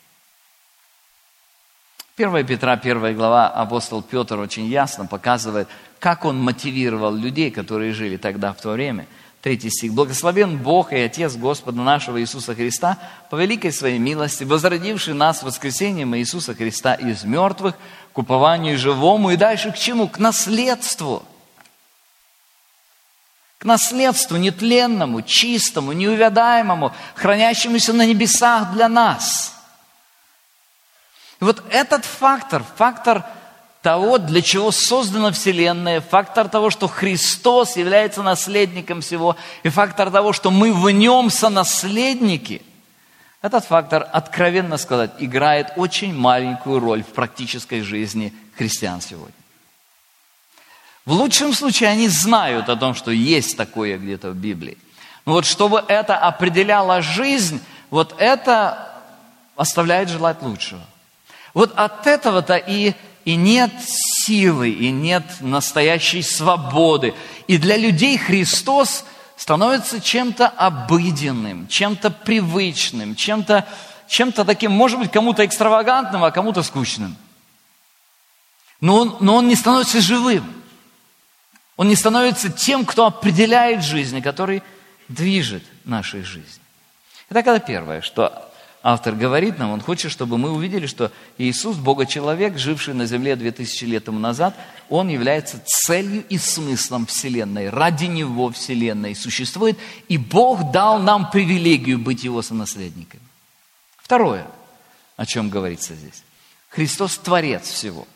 1 Петра, 1 глава, апостол Петр очень ясно показывает, как он мотивировал людей, которые жили тогда, в то время. 3 стих. «Благословен Бог и Отец Господа нашего Иисуса Христа, по великой своей милости, возродивший нас воскресением Иисуса Христа из мертвых, к упованию живому». И дальше к чему? К наследству. К наследству нетленному, чистому, неувядаемому, хранящемуся на небесах для нас. И вот этот фактор того, для чего создана Вселенная, фактор того, что Христос является наследником всего, и фактор того, что мы в Нем сонаследники, этот фактор, откровенно сказать, играет очень маленькую роль в практической жизни христиан сегодня. В лучшем случае они знают о том, что есть такое где-то в Библии. Но вот чтобы это определяло жизнь, вот это оставляет желать лучшего. Вот от этого-то и нет силы, и нет настоящей свободы. И для людей Христос становится чем-то обыденным, чем-то привычным, чем-то таким, может быть, кому-то экстравагантным, а кому-то скучным. Но он не становится живым. Он не становится тем, кто определяет жизнь, который движет нашей жизнью. Итак, это первое, что автор говорит нам. Он хочет, чтобы мы увидели, что Иисус, Бога-человек, живший на земле 2000 лет тому назад, Он является целью и смыслом Вселенной. Ради Него Вселенная существует, и Бог дал нам привилегию быть Его сонаследниками. Второе, о чем говорится здесь. Христос – Творец всего.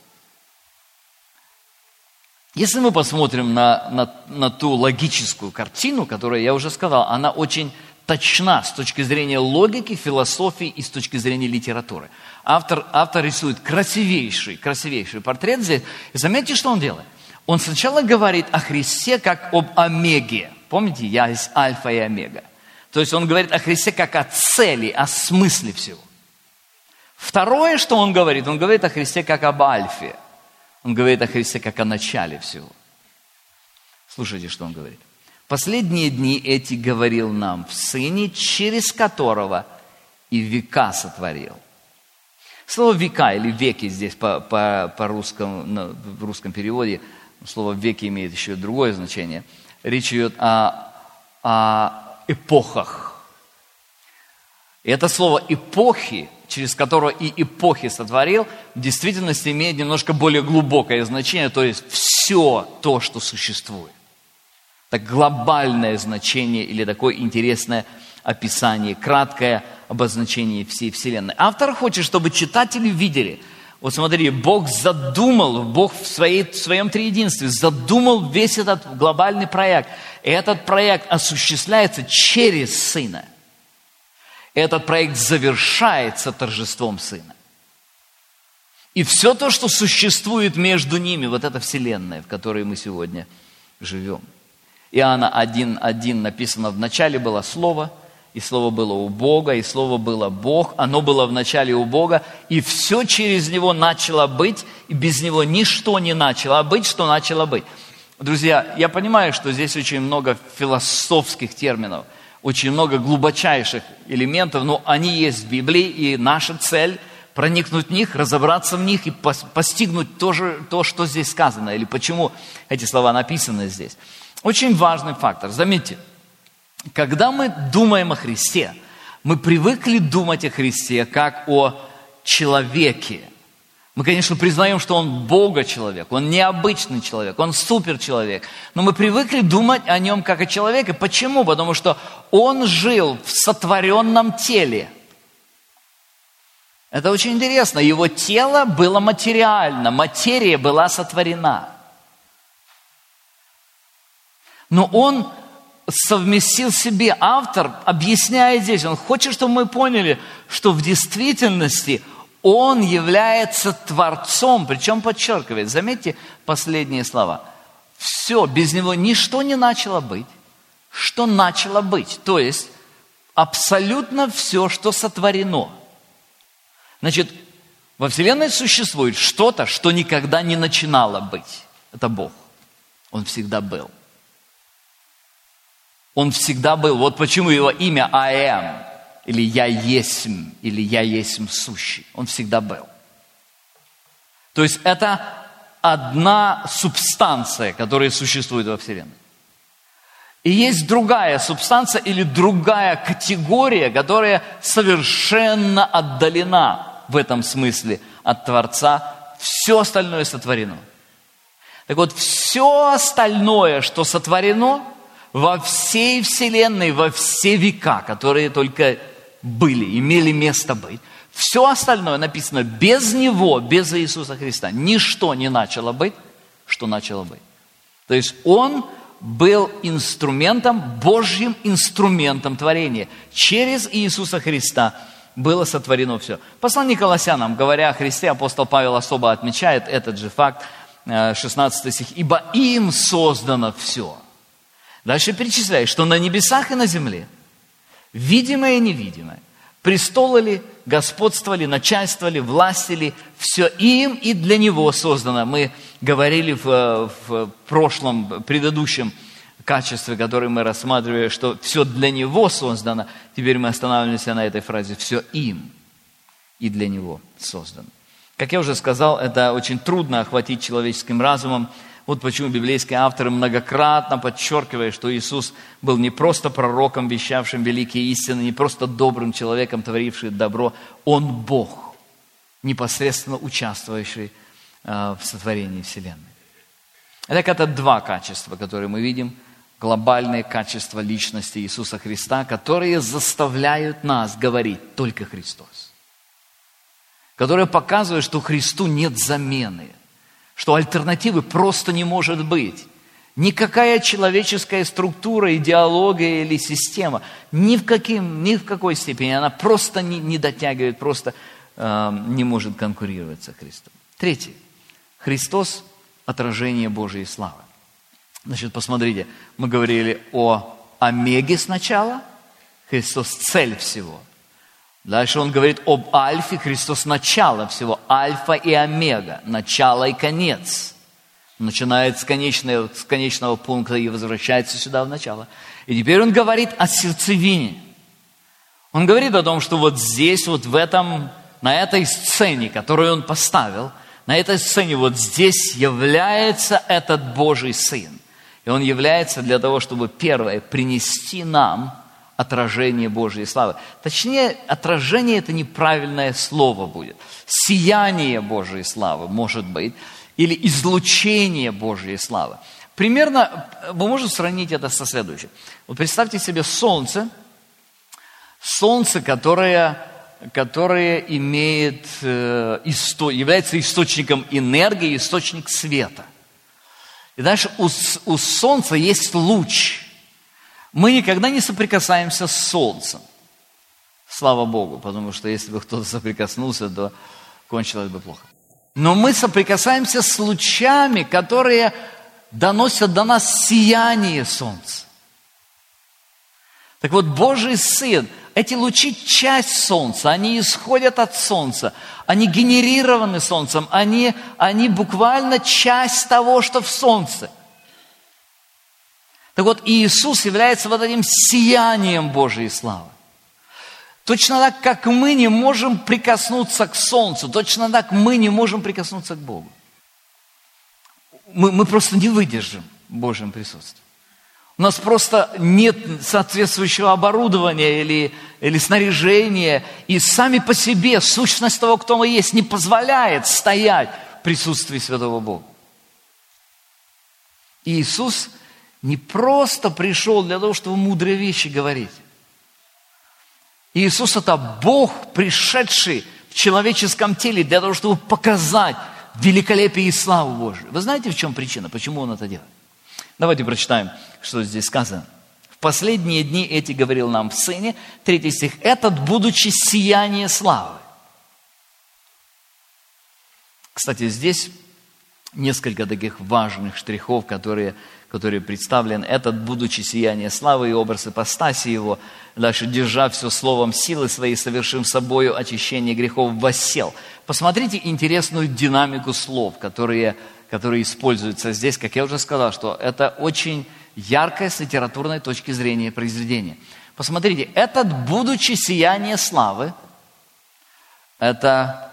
Если мы посмотрим на ту логическую картину, которую я уже сказал, она очень точна с точки зрения логики, философии и с точки зрения литературы. Автор рисует красивейший портрет здесь. И заметьте, что он делает. Он сначала говорит о Христе как об омеге. Помните, я есть альфа и омега. То есть он говорит о Христе как о цели, о смысле всего. Второе, что он говорит о Христе как об альфе. Он говорит о Христе как о начале всего. Слушайте, что он говорит. «Последние дни эти говорил нам в Сыне, через которого и века сотворил». Слово «века» или «веки» здесь в русском переводе, слово «веки» имеет еще другое значение. Речь идет о эпохах. И это слово «эпохи», через которого и эпохи сотворил, в действительности имеет немножко более глубокое значение, то есть все то, что существует. Так глобальное значение или такое интересное описание, краткое обозначение всей Вселенной. Автор хочет, чтобы читатели видели. Вот смотри, Бог в своем триединстве задумал весь этот глобальный проект. И этот проект осуществляется через Сына. Этот проект завершается торжеством Сына. И все то, что существует между ними, вот эта Вселенная, в которой мы сегодня живем. Иоанна 1:1 написано: «В начале было Слово, и Слово было у Бога, и Слово было Бог, оно было в начале у Бога, и все через Него начало быть, и без Него ничто не начало быть, что начало быть». Друзья, я понимаю, что здесь очень много философских терминов, очень много глубочайших элементов, но они есть в Библии, и наша цель – проникнуть в них, разобраться в них и постигнуть то, что здесь сказано, или почему эти слова написаны здесь. Очень важный фактор. Заметьте, когда мы думаем о Христе, мы привыкли думать о Христе как о человеке. Мы, конечно, признаем, что Он Бога-человек, Он необычный человек, Он суперчеловек. Но мы привыкли думать о Нем как о человеке. Почему? Потому что Он жил в сотворенном теле. Это очень интересно. Его тело было материально, материя была сотворена. Но Он совместил себе, автор объясняет здесь, он хочет, чтобы мы поняли, что в действительности Он является Творцом, причем подчеркивает, заметьте последние слова. все, без Него ничто не начало быть, что начало быть. То есть, абсолютно все, что сотворено. Значит, во Вселенной существует что-то, что никогда не начинало быть. Это Бог. Он всегда был. Он всегда был. Вот почему его имя I am, или Я есмь, или Я есмь сущий. Он всегда был. То есть это одна субстанция, которая существует во Вселенной. И есть другая субстанция или другая категория, которая совершенно отдалена в этом смысле от Творца. Все остальное сотворено. Так вот, все остальное, что сотворено во всей Вселенной, во все века, которые только были, имели место быть, все остальное написано без Него, без Иисуса Христа. Ничто не начало быть, что начало быть. То есть Он был инструментом, Божьим инструментом творения. Через Иисуса Христа было сотворено все. Послание Колоссянам, говоря о Христе, апостол Павел особо отмечает этот же факт, 16 стих. «Ибо им создано все». Дальше перечисляет, что на небесах и на земле, видимое и невидимое, престолы ли, господство ли, начальство ли, власти ли, все им и для Него создано. Мы говорили в прошлом, предыдущем качестве, которое мы рассматривали, что все для Него создано. Теперь мы останавливаемся на этой фразе. Все им и для Него создано. Как я уже сказал, это очень трудно охватить человеческим разумом. Вот почему библейские авторы многократно подчеркивают, что Иисус был не просто пророком, вещавшим великие истины, не просто добрым человеком, творившим добро. Он Бог, непосредственно участвующий в сотворении Вселенной. Так это два качества, которые мы видим. Глобальные качества личности Иисуса Христа, которые заставляют нас говорить только Христос. Которые показывают, что Христу нет замены. Что альтернативы просто не может быть. Никакая человеческая структура, идеология или система, ни в какой степени, она просто не дотягивает, просто не может конкурировать со Христом. Третье. Христос – отражение Божьей славы. Значит, посмотрите, мы говорили о омеге сначала, Христос – цель всего. Дальше он говорит об альфе, Христос – начало всего, альфа и омега, начало и конец. Начинает с конечного пункта и возвращается сюда в начало. И теперь он говорит о сердцевине. Он говорит о том, что вот здесь, вот на этой сцене, которую он поставил, на этой сцене вот здесь является этот Божий Сын. И он является для того, чтобы, первое, принести нам отражение Божьей славы. Точнее, отражение – это неправильное слово будет. Сияние Божьей славы, может быть, или излучение Божьей славы. Примерно мы можем сравнить это со следующим. Вот представьте себе солнце, которое является источником энергии, источник света. И дальше у солнца есть луч. Мы никогда не соприкасаемся с солнцем. Слава Богу, потому что если бы кто-то соприкоснулся, то кончилось бы плохо. Но мы соприкасаемся с лучами, которые доносят до нас сияние солнца. Так вот, Божий Сын, эти лучи – часть солнца, они исходят от солнца, они генерированы солнцем, они буквально часть того, что в солнце. Так вот, Иисус является вот этим сиянием Божьей славы. Точно так, как мы не можем прикоснуться к солнцу, точно так мы не можем прикоснуться к Богу. Мы просто не выдержим в Божьем присутствии. У нас просто нет соответствующего оборудования или снаряжения, и сами по себе сущность того, кто мы есть, не позволяет стоять в присутствии Святого Бога. И Иисус не просто пришел для того, чтобы мудрые вещи говорить. Иисус – это Бог, пришедший в человеческом теле для того, чтобы показать великолепие и славу Божию. Вы знаете, в чем причина, почему Он это делает? Давайте прочитаем, что здесь сказано. В последние дни эти говорил нам в Сыне, 3 стих, этот, будучи сияние славы. Кстати, здесь несколько таких важных штрихов, которые представлены. Этот, будучи сияние славы и образ ипостаси его, дальше, держа все словом силы своей, совершим собою очищение грехов, воссел. Посмотрите интересную динамику слов, которые используются здесь. Как я уже сказал, что это очень яркое с литературной точки зрения произведение. Посмотрите, этот, будучи сияние славы, это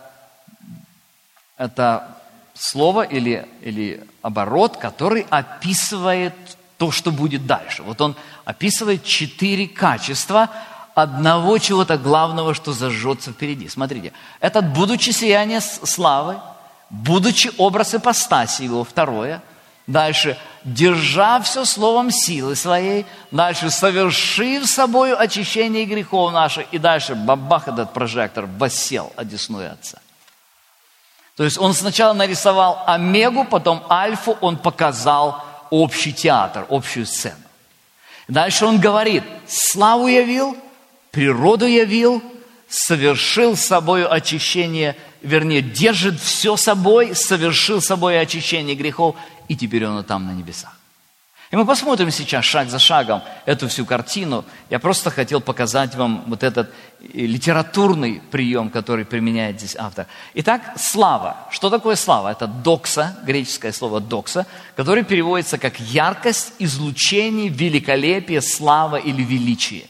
слово или оборот, который описывает то, что будет дальше. Вот он описывает 4 качества одного чего-то главного, что зажжется впереди. Смотрите, этот, будучи сияние славы, будучи образ ипостаси его, второе. Дальше, держа все словом силы своей. Дальше, совершив собою очищение грехов наших. И дальше, бабах, этот прожектор воссел одесную Отца. То есть он сначала нарисовал омегу, потом альфу, он показал общий театр, общую сцену. Дальше он говорит, славу явил, природу явил, совершил собою очищение, вернее, держит все собой, совершил собой очищение грехов, и теперь он там на небесах. И мы посмотрим сейчас шаг за шагом эту всю картину. Я просто хотел показать вам вот этот литературный прием, который применяет здесь автор. Итак, слава. Что такое слава? Это докса, греческое слово докса, которое переводится как яркость, излучение, великолепие, слава или величие.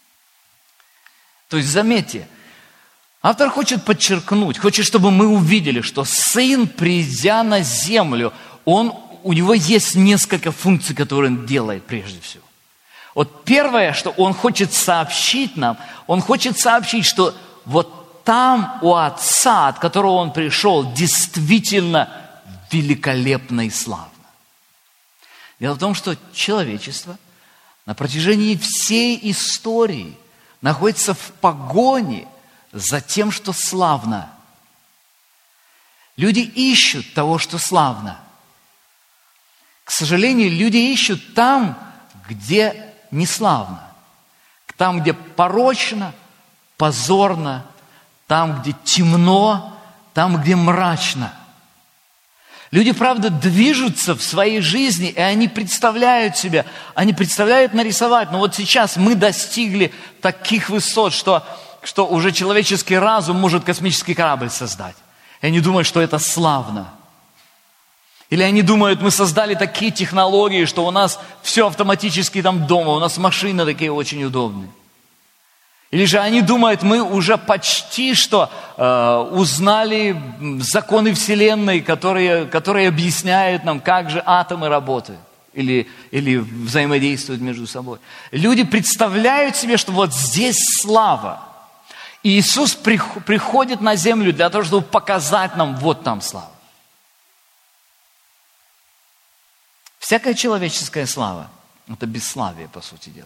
То есть, заметьте, автор хочет подчеркнуть, хочет, чтобы мы увидели, что Сын, придя на землю, у него есть несколько функций, которые он делает прежде всего. Вот первое, что он хочет сообщить нам, он хочет сообщить, что вот там у Отца, от которого он пришел, действительно великолепно и славно. Дело в том, что человечество на протяжении всей истории находится в погоне за тем, что славно. Люди ищут того, что славно. К сожалению, люди ищут там, где не славно. Там, где порочно, позорно, там, где темно, там, где мрачно. Люди, правда, движутся в своей жизни, и они представляют себя, они представляют нарисовать. Но вот сейчас мы достигли таких высот, что уже человеческий разум может космический корабль создать. И они думают, что это славно. Или они думают, мы создали такие технологии, что у нас все автоматически там дома, у нас машины такие очень удобные. Или же они думают, мы уже почти что узнали законы Вселенной, которые объясняют нам, как же атомы работают или взаимодействуют между собой. Люди представляют себе, что вот здесь слава. И Иисус приходит на землю для того, чтобы показать нам, вот там слава. Всякая человеческая слава – это бесславие, по сути дела.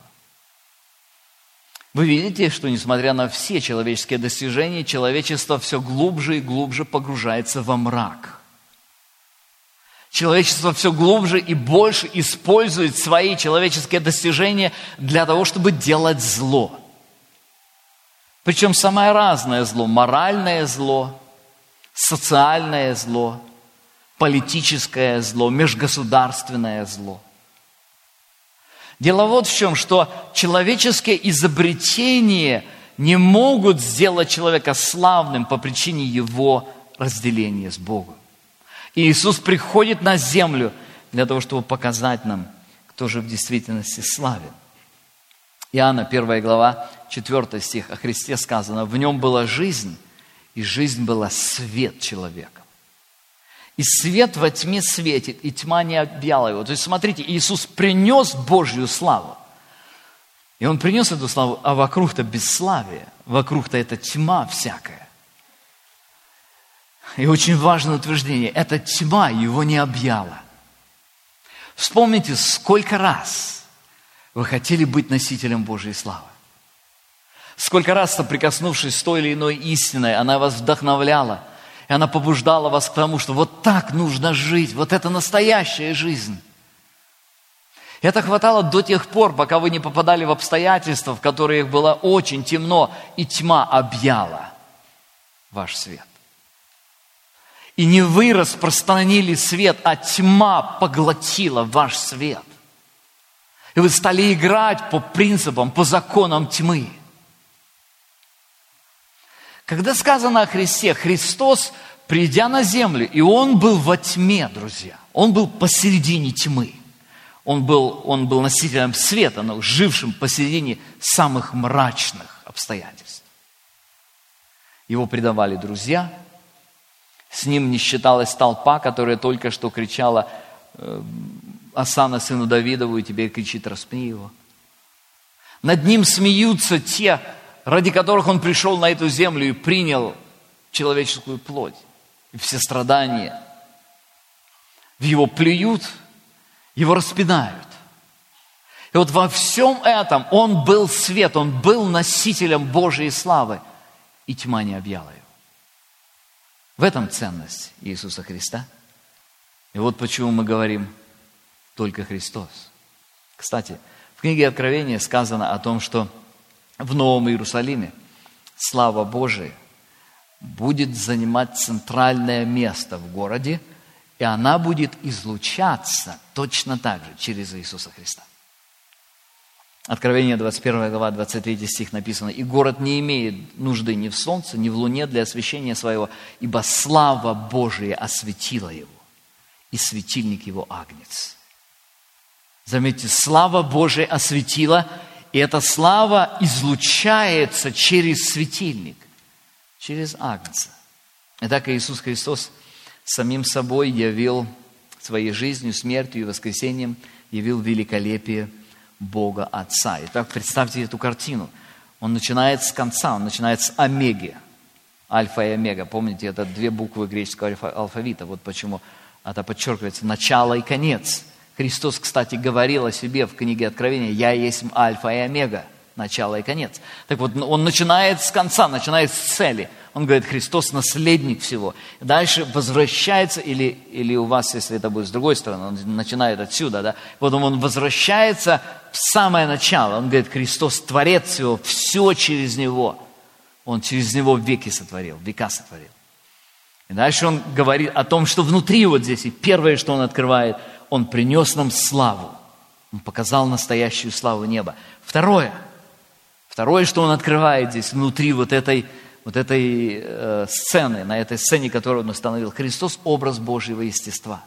Вы видите, что несмотря на все человеческие достижения, человечество все глубже и глубже погружается во мрак. Человечество все глубже и больше использует свои человеческие достижения для того, чтобы делать зло. Причем самое разное зло – моральное зло, социальное зло, политическое зло, межгосударственное зло. Дело вот в чем, что человеческие изобретения не могут сделать человека славным по причине его разделения с Богом. И Иисус приходит на землю для того, чтобы показать нам, кто же в действительности славен. Иоанна 1 глава, 4 стих, о Христе сказано: «В нем была жизнь, и жизнь была свет человека. И свет во тьме светит, и тьма не объяла его». То есть, смотрите, Иисус принес Божью славу. И Он принес эту славу, а вокруг-то бесславие, вокруг-то это тьма всякая. И очень важное утверждение, эта тьма его не объяла. Вспомните, сколько раз вы хотели быть носителем Божьей славы. Сколько раз, соприкоснувшись с той или иной истиной, она вас вдохновляла, и она побуждала вас к тому, что вот так нужно жить, вот это настоящая жизнь. Это хватало до тех пор, пока вы не попадали в обстоятельства, в которых было очень темно, и тьма объяла ваш свет. И не вы распространили свет, а тьма поглотила ваш свет. И вы стали играть по принципам, по законам тьмы. Когда сказано о Христе, Христос, придя на землю, и Он был во тьме, друзья. Он был посередине тьмы. Он был носителем света, но жившим посередине самых мрачных обстоятельств. Его предавали друзья. С ним не считалась толпа, которая только что кричала Осанна сыну Давидову, и теперь кричит: распни его. Над ним смеются те, ради которых он пришел на эту землю и принял человеческую плоть и все страдания. В его плюют, его распинают. И вот во всем этом он был свет, он был носителем Божьей славы, и тьма не объяла его. В этом ценность Иисуса Христа. И вот почему мы говорим только Христос. Кстати, в книге Откровения сказано о том, что в Новом Иерусалиме слава Божия будет занимать центральное место в городе, и она будет излучаться точно так же через Иисуса Христа. Откровение 21 глава, 23 стих написано: «И город не имеет нужды ни в солнце, ни в луне для освещения своего, ибо слава Божия осветила его, и светильник его агнец». Заметьте, слава Божия осветила, и эта слава излучается через светильник, через агнца. Итак, Иисус Христос самим собой явил своей жизнью, смертью и воскресением, явил великолепие Бога Отца. Итак, представьте эту картину. Он начинает с конца, он начинает с омеги. Альфа и омега. Помните, это две буквы греческого алфавита. Вот почему это подчеркивается. Начало и конец. Христос, кстати, говорил о себе в книге Откровения: «Я есть альфа и омега». Начало и конец. Так вот, он начинает с конца, начинает с цели. Он говорит: Христос наследник всего. Дальше возвращается, или у вас, если это будет с другой стороны, он начинает отсюда, да? Потом он возвращается в самое начало. Он говорит: Христос творец всего, все через Него. Он через Него веки сотворил, века сотворил. И дальше он говорит о том, что внутри вот здесь, и первое, что он открывает, он принес нам славу. Он показал настоящую славу неба. Второе, что он открывает здесь, внутри вот этой сцены, на этой сцене, которую он установил: Христос – образ Божьего естества.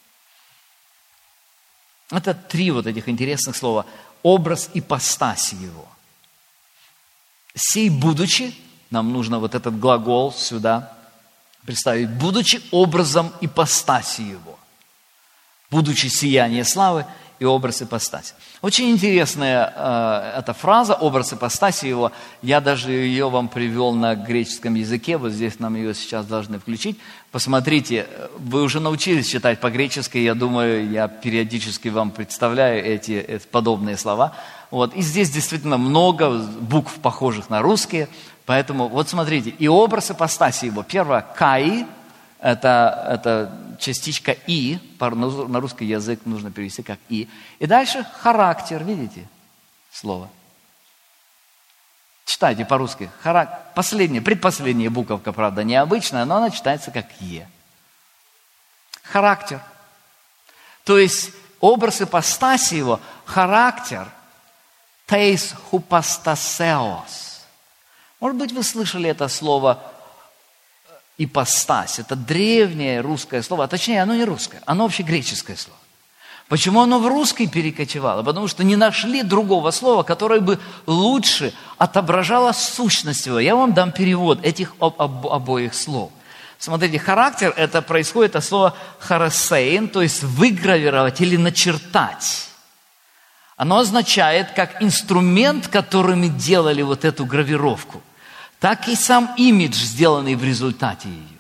Это три вот этих интересных слова. Образ ипостаси Его. Сей будучи, нам нужно вот этот глагол сюда представить, будучи образом ипостаси Его. Будучи сияние славы и образ ипостаси. Очень интересная эта фраза, образ ипостаси Его. Я даже ее вам привел на греческом языке. Вот здесь нам ее сейчас должны включить. Посмотрите, вы уже научились читать по-гречески. Я думаю, я периодически вам представляю эти подобные слова. Вот. И здесь действительно много букв, похожих на русские. Поэтому вот смотрите. И образ ипостаси Его. Первое, каи. Это частичка «и», на русский язык нужно перевести как «и». И дальше характер, видите, слово. Читайте по-русски. Предпоследняя буковка, правда, необычная, но она читается как «е». Характер. То есть образ ипостаси Его, характер, «теис хупостасеос». Может быть, вы слышали это слово ипостась. Это древнее русское слово, а точнее, оно не русское, оно вообще греческое слово. Почему оно в русский перекочевало? Потому что не нашли другого слова, которое бы лучше отображало сущность его. Я вам дам перевод этих обоих слов. Смотрите, характер, это происходит от слова харасейн, то есть выгравировать или начертать. Оно означает как инструмент, которыми делали вот эту гравировку, так и сам имидж, сделанный в результате ее.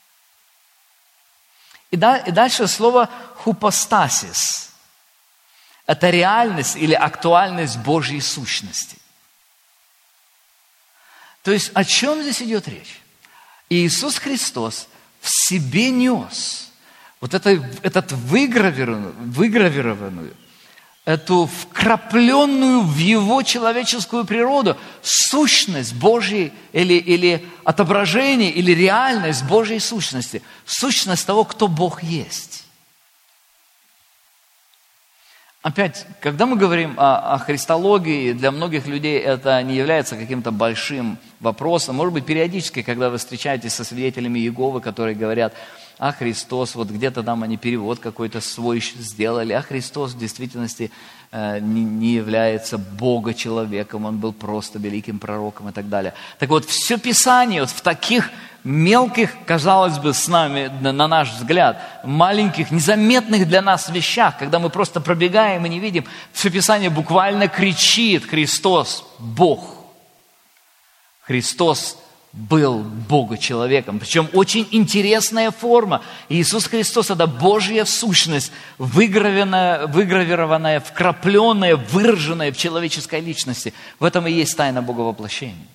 И дальше слово «хупостасис». Это реальность или актуальность Божьей сущности. То есть о чем здесь идет речь? Иисус Христос в себе нес вот этот выгравированную эту вкрапленную в Его человеческую природу сущность Божьей или отображение, или реальность Божьей сущности, сущность того, кто Бог есть. Опять, когда мы говорим о христологии, для многих людей это не является каким-то большим вопросом. Может быть, периодически, когда вы встречаетесь со свидетелями Иеговы, которые говорят: а Христос, вот где-то там они перевод какой-то свой сделали, а Христос в действительности не является Бога-человеком, Он был просто великим пророком и так далее. Так вот, все Писание вот в таких мелких, казалось бы, с нами, на наш взгляд, маленьких, незаметных для нас вещах, когда мы просто пробегаем и не видим, все Писание буквально кричит: Христос – Бог. Христос был Бога-человеком. Причем очень интересная форма. Иисус Христос – это Божья сущность, выгравированная, вкрапленная, выраженная в человеческой личности. В этом и есть тайна Боговоплощения.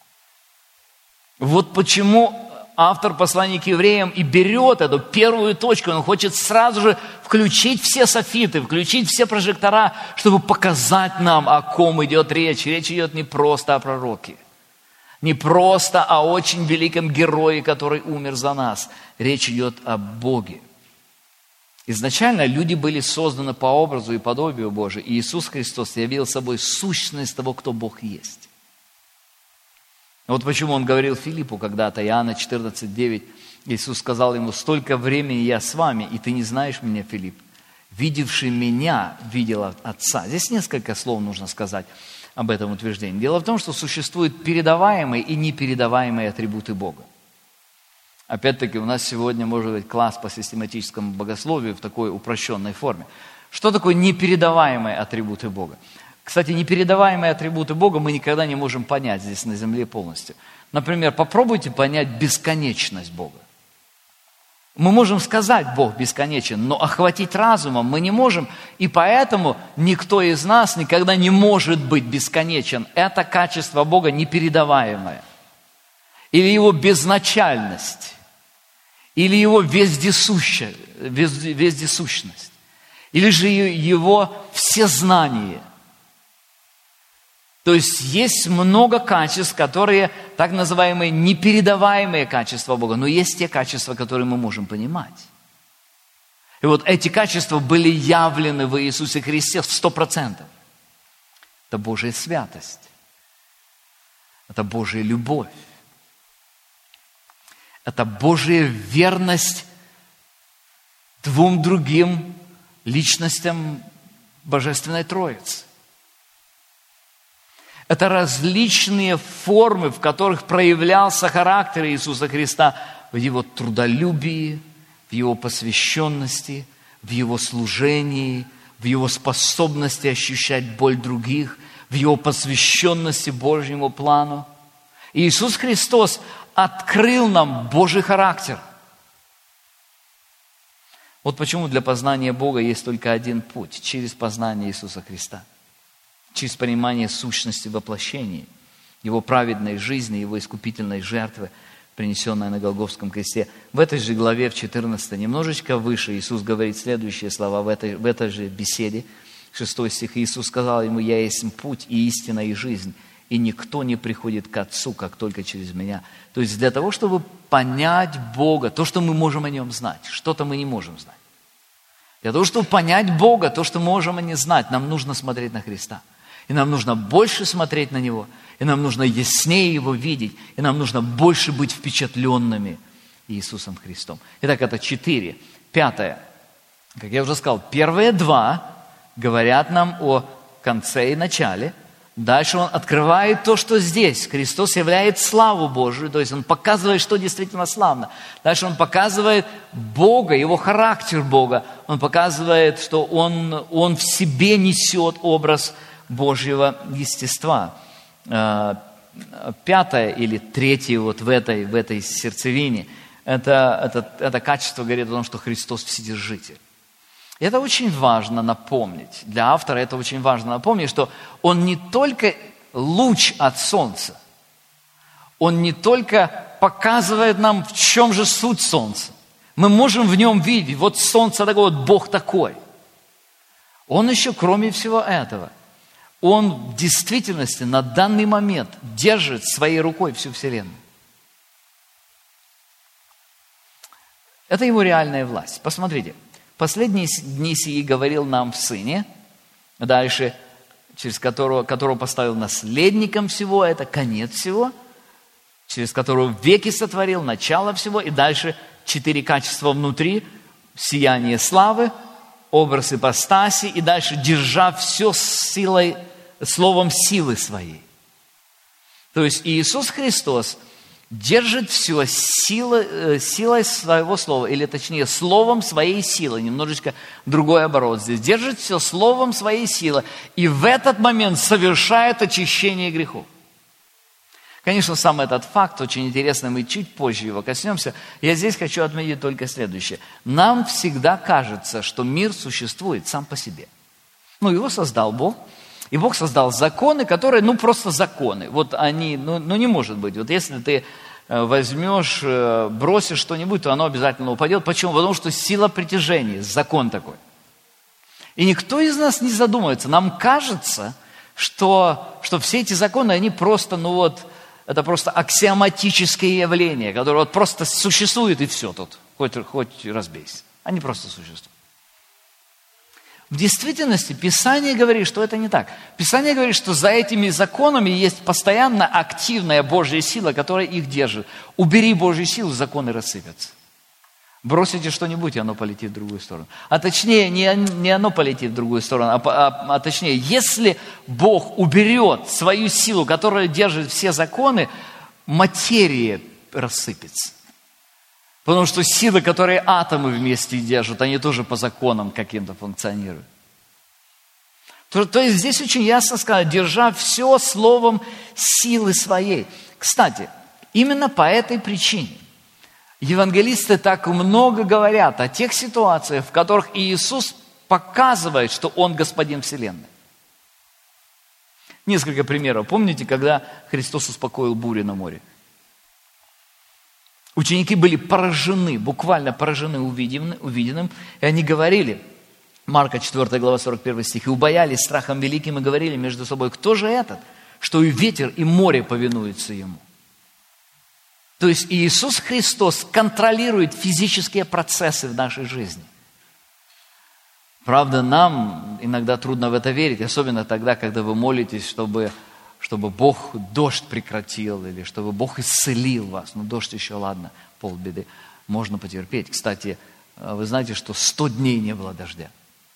Вот почему автор послания к евреям и берет эту первую точку. Он хочет сразу же включить все софиты, включить все прожектора, чтобы показать нам, о ком идет речь. Речь идет не просто о пророке. Не просто о очень великом герое, который умер за нас. Речь идет о Боге. Изначально люди были созданы по образу и подобию Божию. И Иисус Христос явил собой сущность того, кто Бог есть. Вот почему Он говорил Филиппу когда-то, Иоанна 14:9, Иисус сказал ему: «Столько времени я с вами, и ты не знаешь меня, Филипп. Видевший меня, видел Отца». Здесь несколько слов нужно сказать об этом утверждении. Дело в том, что существуют передаваемые и непередаваемые атрибуты Бога. Опять-таки, у нас сегодня может быть класс по систематическому богословию в такой упрощенной форме. Что такое непередаваемые атрибуты Бога? Кстати, непередаваемые атрибуты Бога мы никогда не можем понять здесь на земле полностью. Например, попробуйте понять бесконечность Бога. Мы можем сказать: Бог бесконечен, но охватить разумом мы не можем, и поэтому никто из нас никогда не может быть бесконечен. Это качество Бога непередаваемое. Или Его безначальность, или Его вездесущность, или же Его всезнание. То есть есть много качеств, которые так называемые непередаваемые качества Бога, но есть те качества, которые мы можем понимать. И вот эти качества были явлены в Иисусе Христе в 100%. Это Божья святость, это Божья любовь, это Божья верность двум другим личностям Божественной Троицы. Это различные формы, в которых проявлялся характер Иисуса Христа в Его трудолюбии, в Его посвященности, в Его служении, в Его способности ощущать боль других, в Его посвященности Божьему плану. И Иисус Христос открыл нам Божий характер. Вот почему для познания Бога есть только один путь – через познание Иисуса Христа. Через понимание сущности воплощения, Его праведной жизни, Его искупительной жертвы, принесенной на Голгофском кресте. В этой же главе, в 14, немножечко выше, Иисус говорит следующие слова в этой же беседе, 6 стих. Иисус сказал ему: «Я есть путь и истина и жизнь, и никто не приходит к Отцу, как только через Меня». То есть для того, чтобы понять Бога, то, что мы можем о Нем знать, что-то мы не можем знать. Для того, чтобы понять Бога, то, что мы можем о Нем знать, нам нужно смотреть на Христа. И нам нужно больше смотреть на Него, и нам нужно яснее Его видеть, и нам нужно больше быть впечатленными Иисусом Христом. Итак, это 4. 5. Как я уже сказал, первые 2 говорят нам о конце и начале. Дальше Он открывает то, что здесь. Христос являет славу Божию, то есть Он показывает, что действительно славно. Дальше Он показывает Бога, Его характер Бога. Он показывает, что Он в себе несет образ Божьего естества. 5 или 3 вот в этой сердцевине, это качество говорит о том, что Христос вседержитель. И это очень важно напомнить. Для автора это очень важно напомнить, что Он не только луч от солнца, Он не только показывает нам, в чем же суть солнца. Мы можем в Нем видеть, вот солнце такое, вот Бог такой. Он еще, кроме всего этого, он в действительности на данный момент держит своей рукой всю Вселенную. Это его реальная власть. Посмотрите, последние дни сии говорил нам в Сыне, дальше, через которого поставил наследником всего, это конец всего, через которого веки сотворил, начало всего, и дальше 4 качества внутри, сияние славы, образ ипостаси, и дальше держа все силой, словом силы своей. То есть Иисус Христос держит все силой своего слова, или точнее словом своей силы, немножечко другой оборот здесь, держит все словом своей силы, и в этот момент совершает очищение грехов. Конечно, сам этот факт очень интересный, мы чуть позже его коснемся. Я здесь хочу отметить только следующее. Нам всегда кажется, что мир существует сам по себе. Его создал Бог, и Бог создал законы, которые, просто законы. Вот они, не может быть. Вот если ты возьмешь, бросишь что-нибудь, то оно обязательно упадет. Почему? Потому что сила притяжения, закон такой. И никто из нас не задумывается. Нам кажется, что все эти законы, они просто, это просто аксиоматическое явление, которое просто существует и все тут, хоть разбейся. Они просто существуют. В действительности Писание говорит, что это не так. Писание говорит, что за этими законами есть постоянно активная Божья сила, которая их держит. Убери Божью силу, законы рассыпятся. Бросите что-нибудь, и оно полетит в другую сторону. А точнее, не оно полетит в другую сторону, а точнее, если Бог уберет свою силу, которая держит все законы, материя рассыпется. Потому что силы, которые атомы вместе держат, они тоже по законам каким-то функционируют. То есть здесь очень ясно сказано, держа все словом силы своей. Кстати, именно по этой причине евангелисты так много говорят о тех ситуациях, в которых Иисус показывает, что Он Господин Вселенной. Несколько примеров. Помните, когда Христос успокоил бурю на море? Ученики были поражены, буквально поражены увиденным, и они говорили, Марка 4 глава 41 стих, «И убоялись страхом великим и говорили между собой, кто же этот, что и ветер, и море повинуются Ему». То есть Иисус Христос контролирует физические процессы в нашей жизни. Правда, нам иногда трудно в это верить, особенно тогда, когда вы молитесь, чтобы Бог дождь прекратил, или чтобы Бог исцелил вас. Дождь еще, ладно, полбеды, можно потерпеть. Кстати, вы знаете, что 100 дней не было дождя.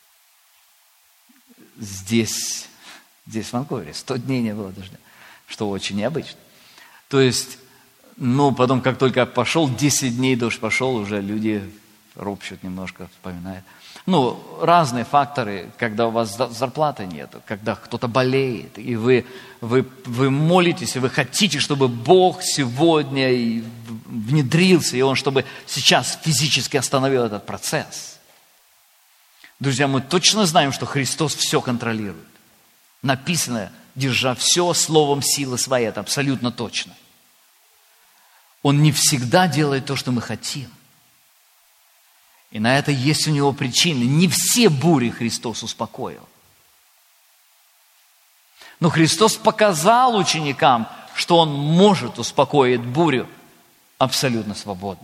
Здесь в Ванкувере 100 дней не было дождя, что очень необычно. То есть, потом, как только пошел, 10 дней дождь пошел, уже люди ропщут немножко, вспоминают. Разные факторы, когда у вас зарплаты нет, когда кто-то болеет, и вы молитесь, и вы хотите, чтобы Бог сегодня внедрился, и Он, чтобы сейчас физически остановил этот процесс. Друзья, мы точно знаем, что Христос все контролирует. Написано, держа все словом силы своей, это абсолютно точно. Он не всегда делает то, что мы хотим. И на это есть у Него причины. Не все бури Христос успокоил. Но Христос показал ученикам, что Он может успокоить бурю абсолютно свободно.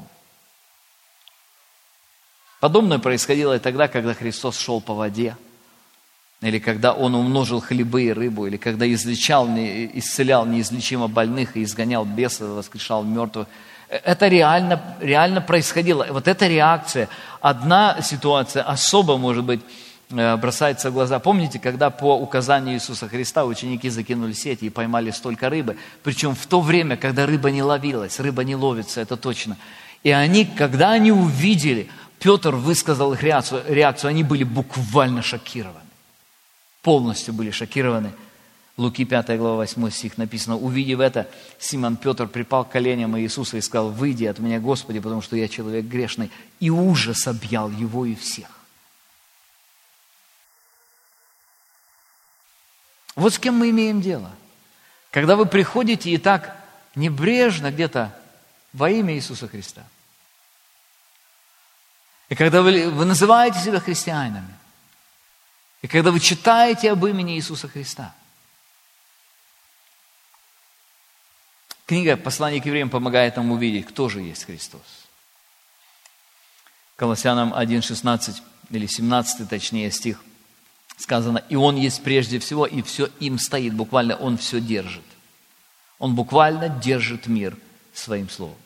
Подобное происходило и тогда, когда Христос шел по воде, или когда Он умножил хлебы и рыбу, или когда исцелял неизлечимо больных и изгонял бесов, воскрешал мертвых. Это реально происходило. Вот эта реакция. Одна ситуация особо, может быть, бросается в глаза. Помните, когда по указанию Иисуса Христа ученики закинули сети и поймали столько рыбы, причем в то время, когда рыба не ловилась, рыба не ловится, это точно. И когда они увидели, Петр высказал их реакцию, они были буквально шокированы. Полностью были шокированы. Луки 5 глава 8 стих написано, увидев это, Симон Петр припал к коленям Иисуса и сказал, выйди от меня, Господи, потому что я человек грешный. И ужас объял его и всех. Вот с кем мы имеем дело. Когда вы приходите и так небрежно где-то во имя Иисуса Христа. И когда вы называете себя христианами, И когда вы читаете об имени Иисуса Христа, книга «Послание к евреям» помогает нам увидеть, кто же есть Христос. Колоссянам 1:16 или 17, точнее, стих сказано: «И Он есть прежде всего, и все им стоит». Буквально Он все держит. Он буквально держит мир своим словом.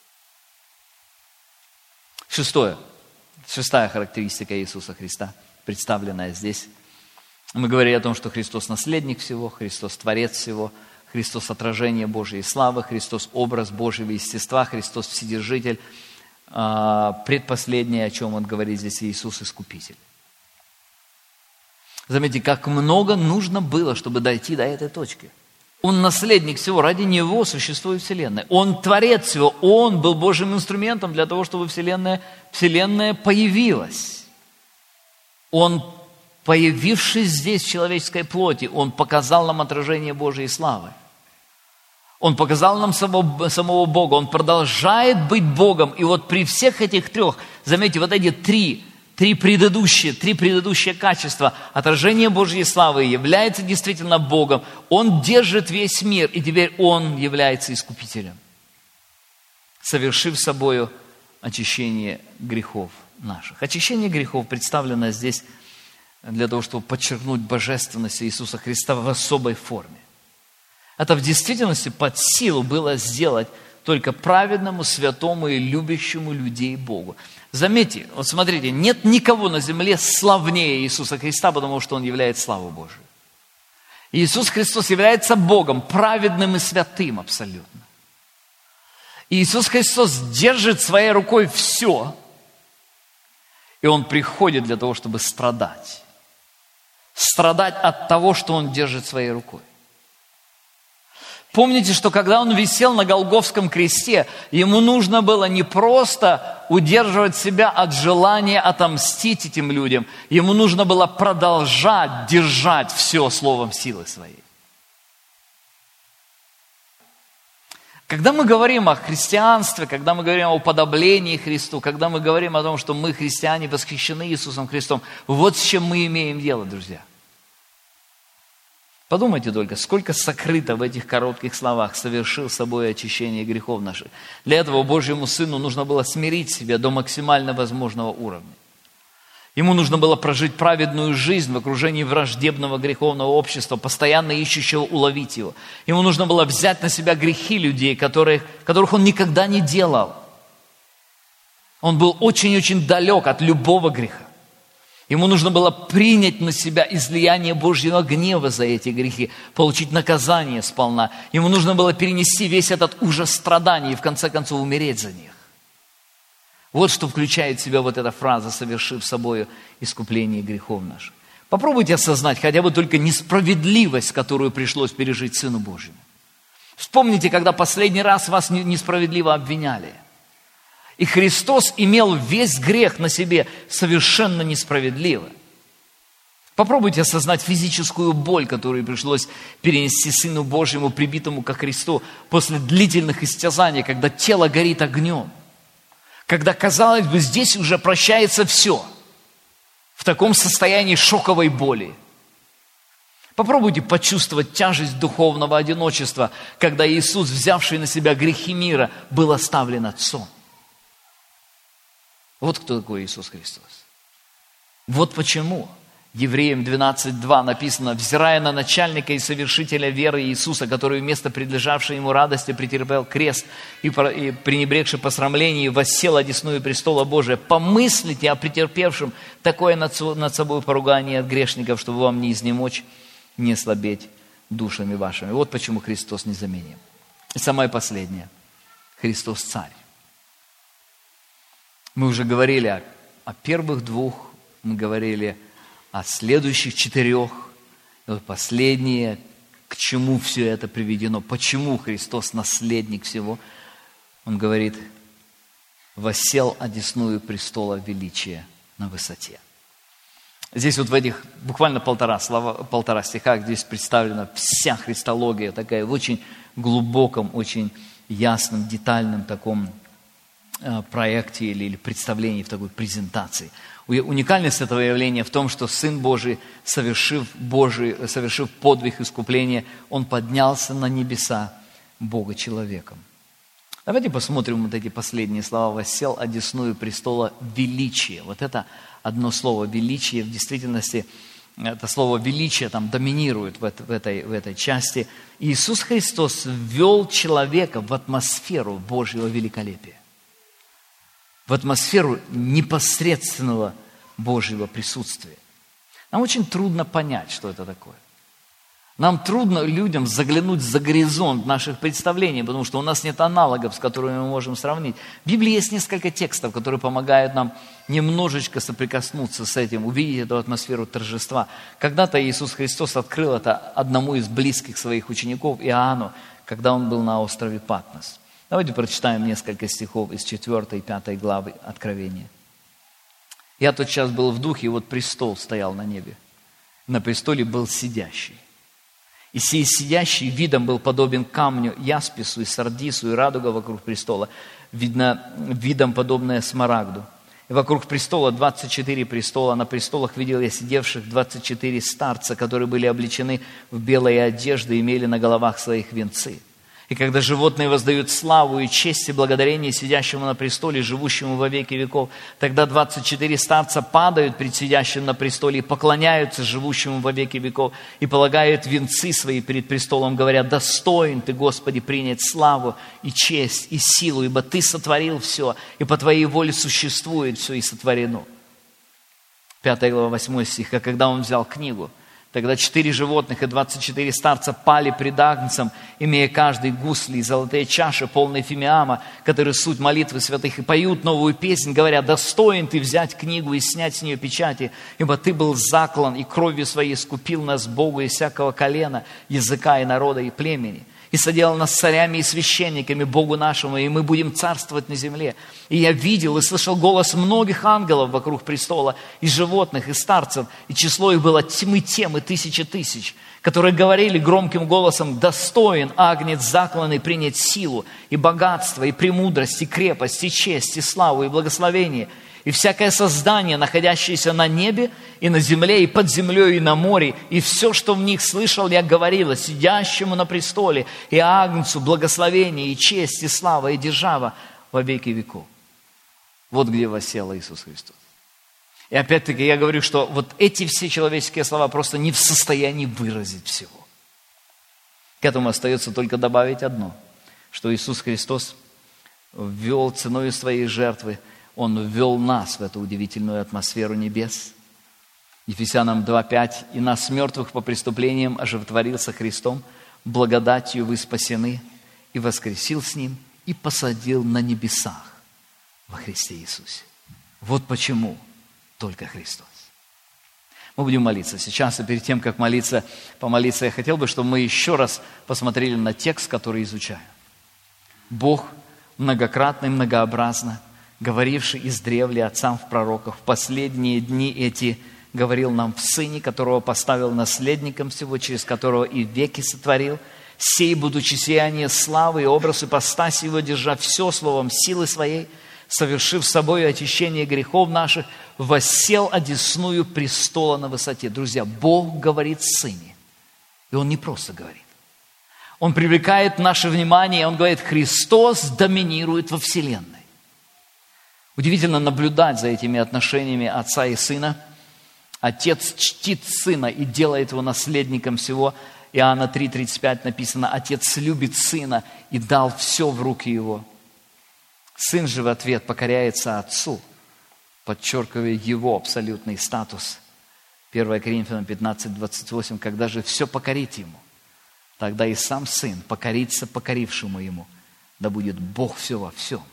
Шестая характеристика Иисуса Христа, представленная здесь. Мы говорили о том, что Христос наследник всего, Христос творец всего, Христос отражение Божьей славы, Христос образ Божьего естества, Христос вседержитель. Предпоследнее, о чем он говорит здесь, Иисус Искупитель. Заметьте, как много нужно было, чтобы дойти до этой точки. Он наследник всего, ради Него существует Вселенная. Он творец всего, Он был Божьим инструментом для того, чтобы Вселенная появилась. Он, появившись здесь в человеческой плоти, Он показал нам отражение Божьей славы. Он показал нам самого Бога, Он продолжает быть Богом. И вот при всех этих трех, заметьте, вот эти три предыдущие качества, отражение Божьей славы, является действительно Богом. Он держит весь мир, и теперь Он является Искупителем, совершив собою очищение грехов наших. Очищение грехов представлено здесь для того, чтобы подчеркнуть божественность Иисуса Христа в особой форме. Это в действительности под силу было сделать только праведному, святому и любящему людей Богу. Заметьте, вот смотрите, нет никого на земле славнее Иисуса Христа, потому что Он является славой Божией. Иисус Христос является Богом, праведным и святым абсолютно. И Иисус Христос держит своей рукой все, и Он приходит для того, чтобы страдать. Страдать от того, что Он держит своей рукой. Помните, что когда Он висел на Голгофском кресте, Ему нужно было не просто удерживать себя от желания отомстить этим людям, Ему нужно было продолжать держать все словом силы своей. Когда мы говорим о христианстве, когда мы говорим о уподоблении Христу, когда мы говорим о том, что мы, христиане, восхищены Иисусом Христом, вот с чем мы имеем дело, друзья. Подумайте только, сколько сокрыто в этих коротких словах: совершил собой очищение грехов наших. Для этого Божьему Сыну нужно было смирить себя до максимально возможного уровня. Ему нужно было прожить праведную жизнь в окружении враждебного греховного общества, постоянно ищущего уловить его. Ему нужно было взять на себя грехи людей, которых он никогда не делал. Он был очень-очень далек от любого греха. Ему нужно было принять на себя излияние Божьего гнева за эти грехи, получить наказание сполна. Ему нужно было перенести весь этот ужас страданий и в конце концов умереть за них. Вот что включает в себя вот эта фраза: совершив собою искупление грехов наших. Попробуйте осознать хотя бы только несправедливость, которую пришлось пережить Сыну Божьему. Вспомните, когда последний раз вас несправедливо обвиняли. И Христос имел весь грех на себе совершенно несправедливо. Попробуйте осознать физическую боль, которую пришлось перенести Сыну Божьему, прибитому ко кресту, после длительных истязаний, когда тело горит огнем. Когда, казалось бы, здесь уже прощается все. В таком состоянии шоковой боли. Попробуйте почувствовать тяжесть духовного одиночества, когда Иисус, взявший на себя грехи мира, был оставлен Отцом. Вот кто такой Иисус Христос. Вот почему Евреям 12:2 написано: «Взирая на начальника и совершителя веры Иисуса, который вместо предлежавшей ему радости претерпел крест и пренебрегший посрамление, воссел одесную престола Божия, помыслите о претерпевшем такое над собой поругание от грешников, чтобы вам не изнемочь, не ослабеть душами вашими». Вот почему Христос незаменим. И самое последнее. Христос Царь. Мы уже говорили о первых двух, мы говорили о следующих 4. И вот последнее, к чему все это приведено, почему Христос наследник всего. Он говорит: «Воссел одесную престола величия на высоте». Здесь вот в этих буквально полтора стиха здесь представлена вся христология, такая в очень глубоком, очень ясном, детальном таком проекте или представлении, в такой презентации. Уникальность этого явления в том, что Сын Божий, совершив подвиг искупления, Он поднялся на небеса Бога человеком. Давайте посмотрим вот эти последние слова. «Воссел одесную престола величие». Вот это одно слово «величие» в действительности, это слово «величие» там доминирует в этой части. Иисус Христос ввел человека в атмосферу Божьего великолепия, в атмосферу непосредственного Божьего присутствия. Нам очень трудно понять, что это такое. Нам трудно людям заглянуть за горизонт наших представлений, потому что у нас нет аналогов, с которыми мы можем сравнить. В Библии есть несколько текстов, которые помогают нам немножечко соприкоснуться с этим, увидеть эту атмосферу торжества. Когда-то Иисус Христос открыл это одному из близких своих учеников, Иоанну, когда он был на острове Патмос. Давайте прочитаем несколько стихов из 4 и 5 главы Откровения. «Я тот час был в духе, и вот престол стоял на небе. На престоле был сидящий. И сей сидящий видом был подобен камню, яспису и сардису, и радуга вокруг престола, видом подобное смарагду. И вокруг престола 24 престола, на престолах видел я сидевших 24 старца, которые были облечены в белые одежды, имели на головах своих венцы. И когда животные воздают славу и честь и благодарение сидящему на престоле, живущему во веки веков, тогда 24 старца падают пред сидящим на престоле и поклоняются живущему во веки веков, и полагают венцы свои перед престолом, говоря: «Достоин Ты, Господи, принять славу и честь и силу, ибо Ты сотворил все, и по Твоей воле существует все и сотворено». 5 глава, 8 стих. «А когда Он взял книгу, тогда 4 животных и 24 старца пали пред Агнцем, имея каждый гусли и золотые чаши, полные фимиама, которые суть молитвы святых, и поют новую песнь, говоря: «Достоин Ты взять книгу и снять с нее печати, ибо Ты был заклан, и кровью Своей искупил нас Богу из всякого колена, языка и народа и племени. И соделал нас царями и священниками Богу нашему, и мы будем царствовать на земле. И я видел и слышал голос многих ангелов вокруг престола, и животных, и старцев, и число их было тьмы тем и тысячи тысяч, которые говорили громким голосом: «Достоин Агнец закланный принять силу, и богатство, и премудрость, и крепость, и честь, и славу, и благословение». И всякое создание, находящееся на небе, и на земле, и под землей, и на море, и все, что в них слышал, я говорила сидящему на престоле, и Агнцу благословение, и честь, и слава, и держава во веки веков. Вот где воссел Иисус Христос. И опять-таки я говорю, что вот эти все человеческие слова просто не в состоянии выразить всего. К этому остается только добавить одно, что Иисус Христос ввел ценою своей жертвы, Он ввел нас в эту удивительную атмосферу небес. Ефесянам 2:5. «И нас, мертвых по преступлениям, оживотворил со Христом, благодатью вы спасены, и воскресил с Ним, и посадил на небесах во Христе Иисусе». Вот почему только Христос. Мы будем молиться сейчас, и перед тем, как помолиться, я хотел бы, чтобы мы еще раз посмотрели на текст, который изучаем. Бог многократно и многообразно, говоривший издревле отцам в пророках, в последние дни эти говорил нам в Сыне, которого поставил наследником всего, через которого и веки сотворил, сей, будучи сияние славы и образ ипостаси его, держа все словом силы своей, совершив собою очищение грехов наших, воссел одесную престола на высоте». Друзья, Бог говорит в Сыне, и Он не просто говорит. Он привлекает наше внимание, Он говорит: Христос доминирует во вселенной. Удивительно наблюдать за этими отношениями отца и сына. Отец чтит сына и делает его наследником всего. Иоанна 3:35 написано: Отец любит сына и дал все в руки его. Сын же в ответ покоряется отцу, подчеркивая его абсолютный статус. 1 Коринфянам 15:28. Когда же все покорит ему, тогда и сам сын покорится покорившему ему. Да будет Бог все во всем.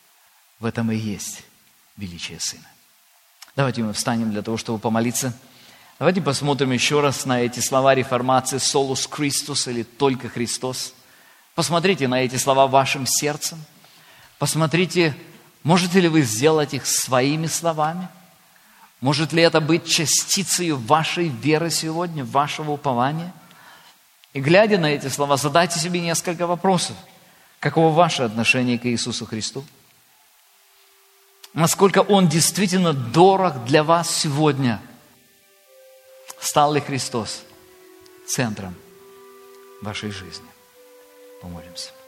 В этом и есть величие Сына. Давайте мы встанем для того, чтобы помолиться. Давайте посмотрим еще раз на эти слова реформации «Solus Christus» или «Только Христос». Посмотрите на эти слова вашим сердцем. Посмотрите, можете ли вы сделать их своими словами. Может ли это быть частицей вашей веры сегодня, вашего упования? И глядя на эти слова, задайте себе несколько вопросов. Каково ваше отношение к Иисусу Христу? насколько Он действительно дорог для вас сегодня. Стал ли Христос центром вашей жизни? Помолимся.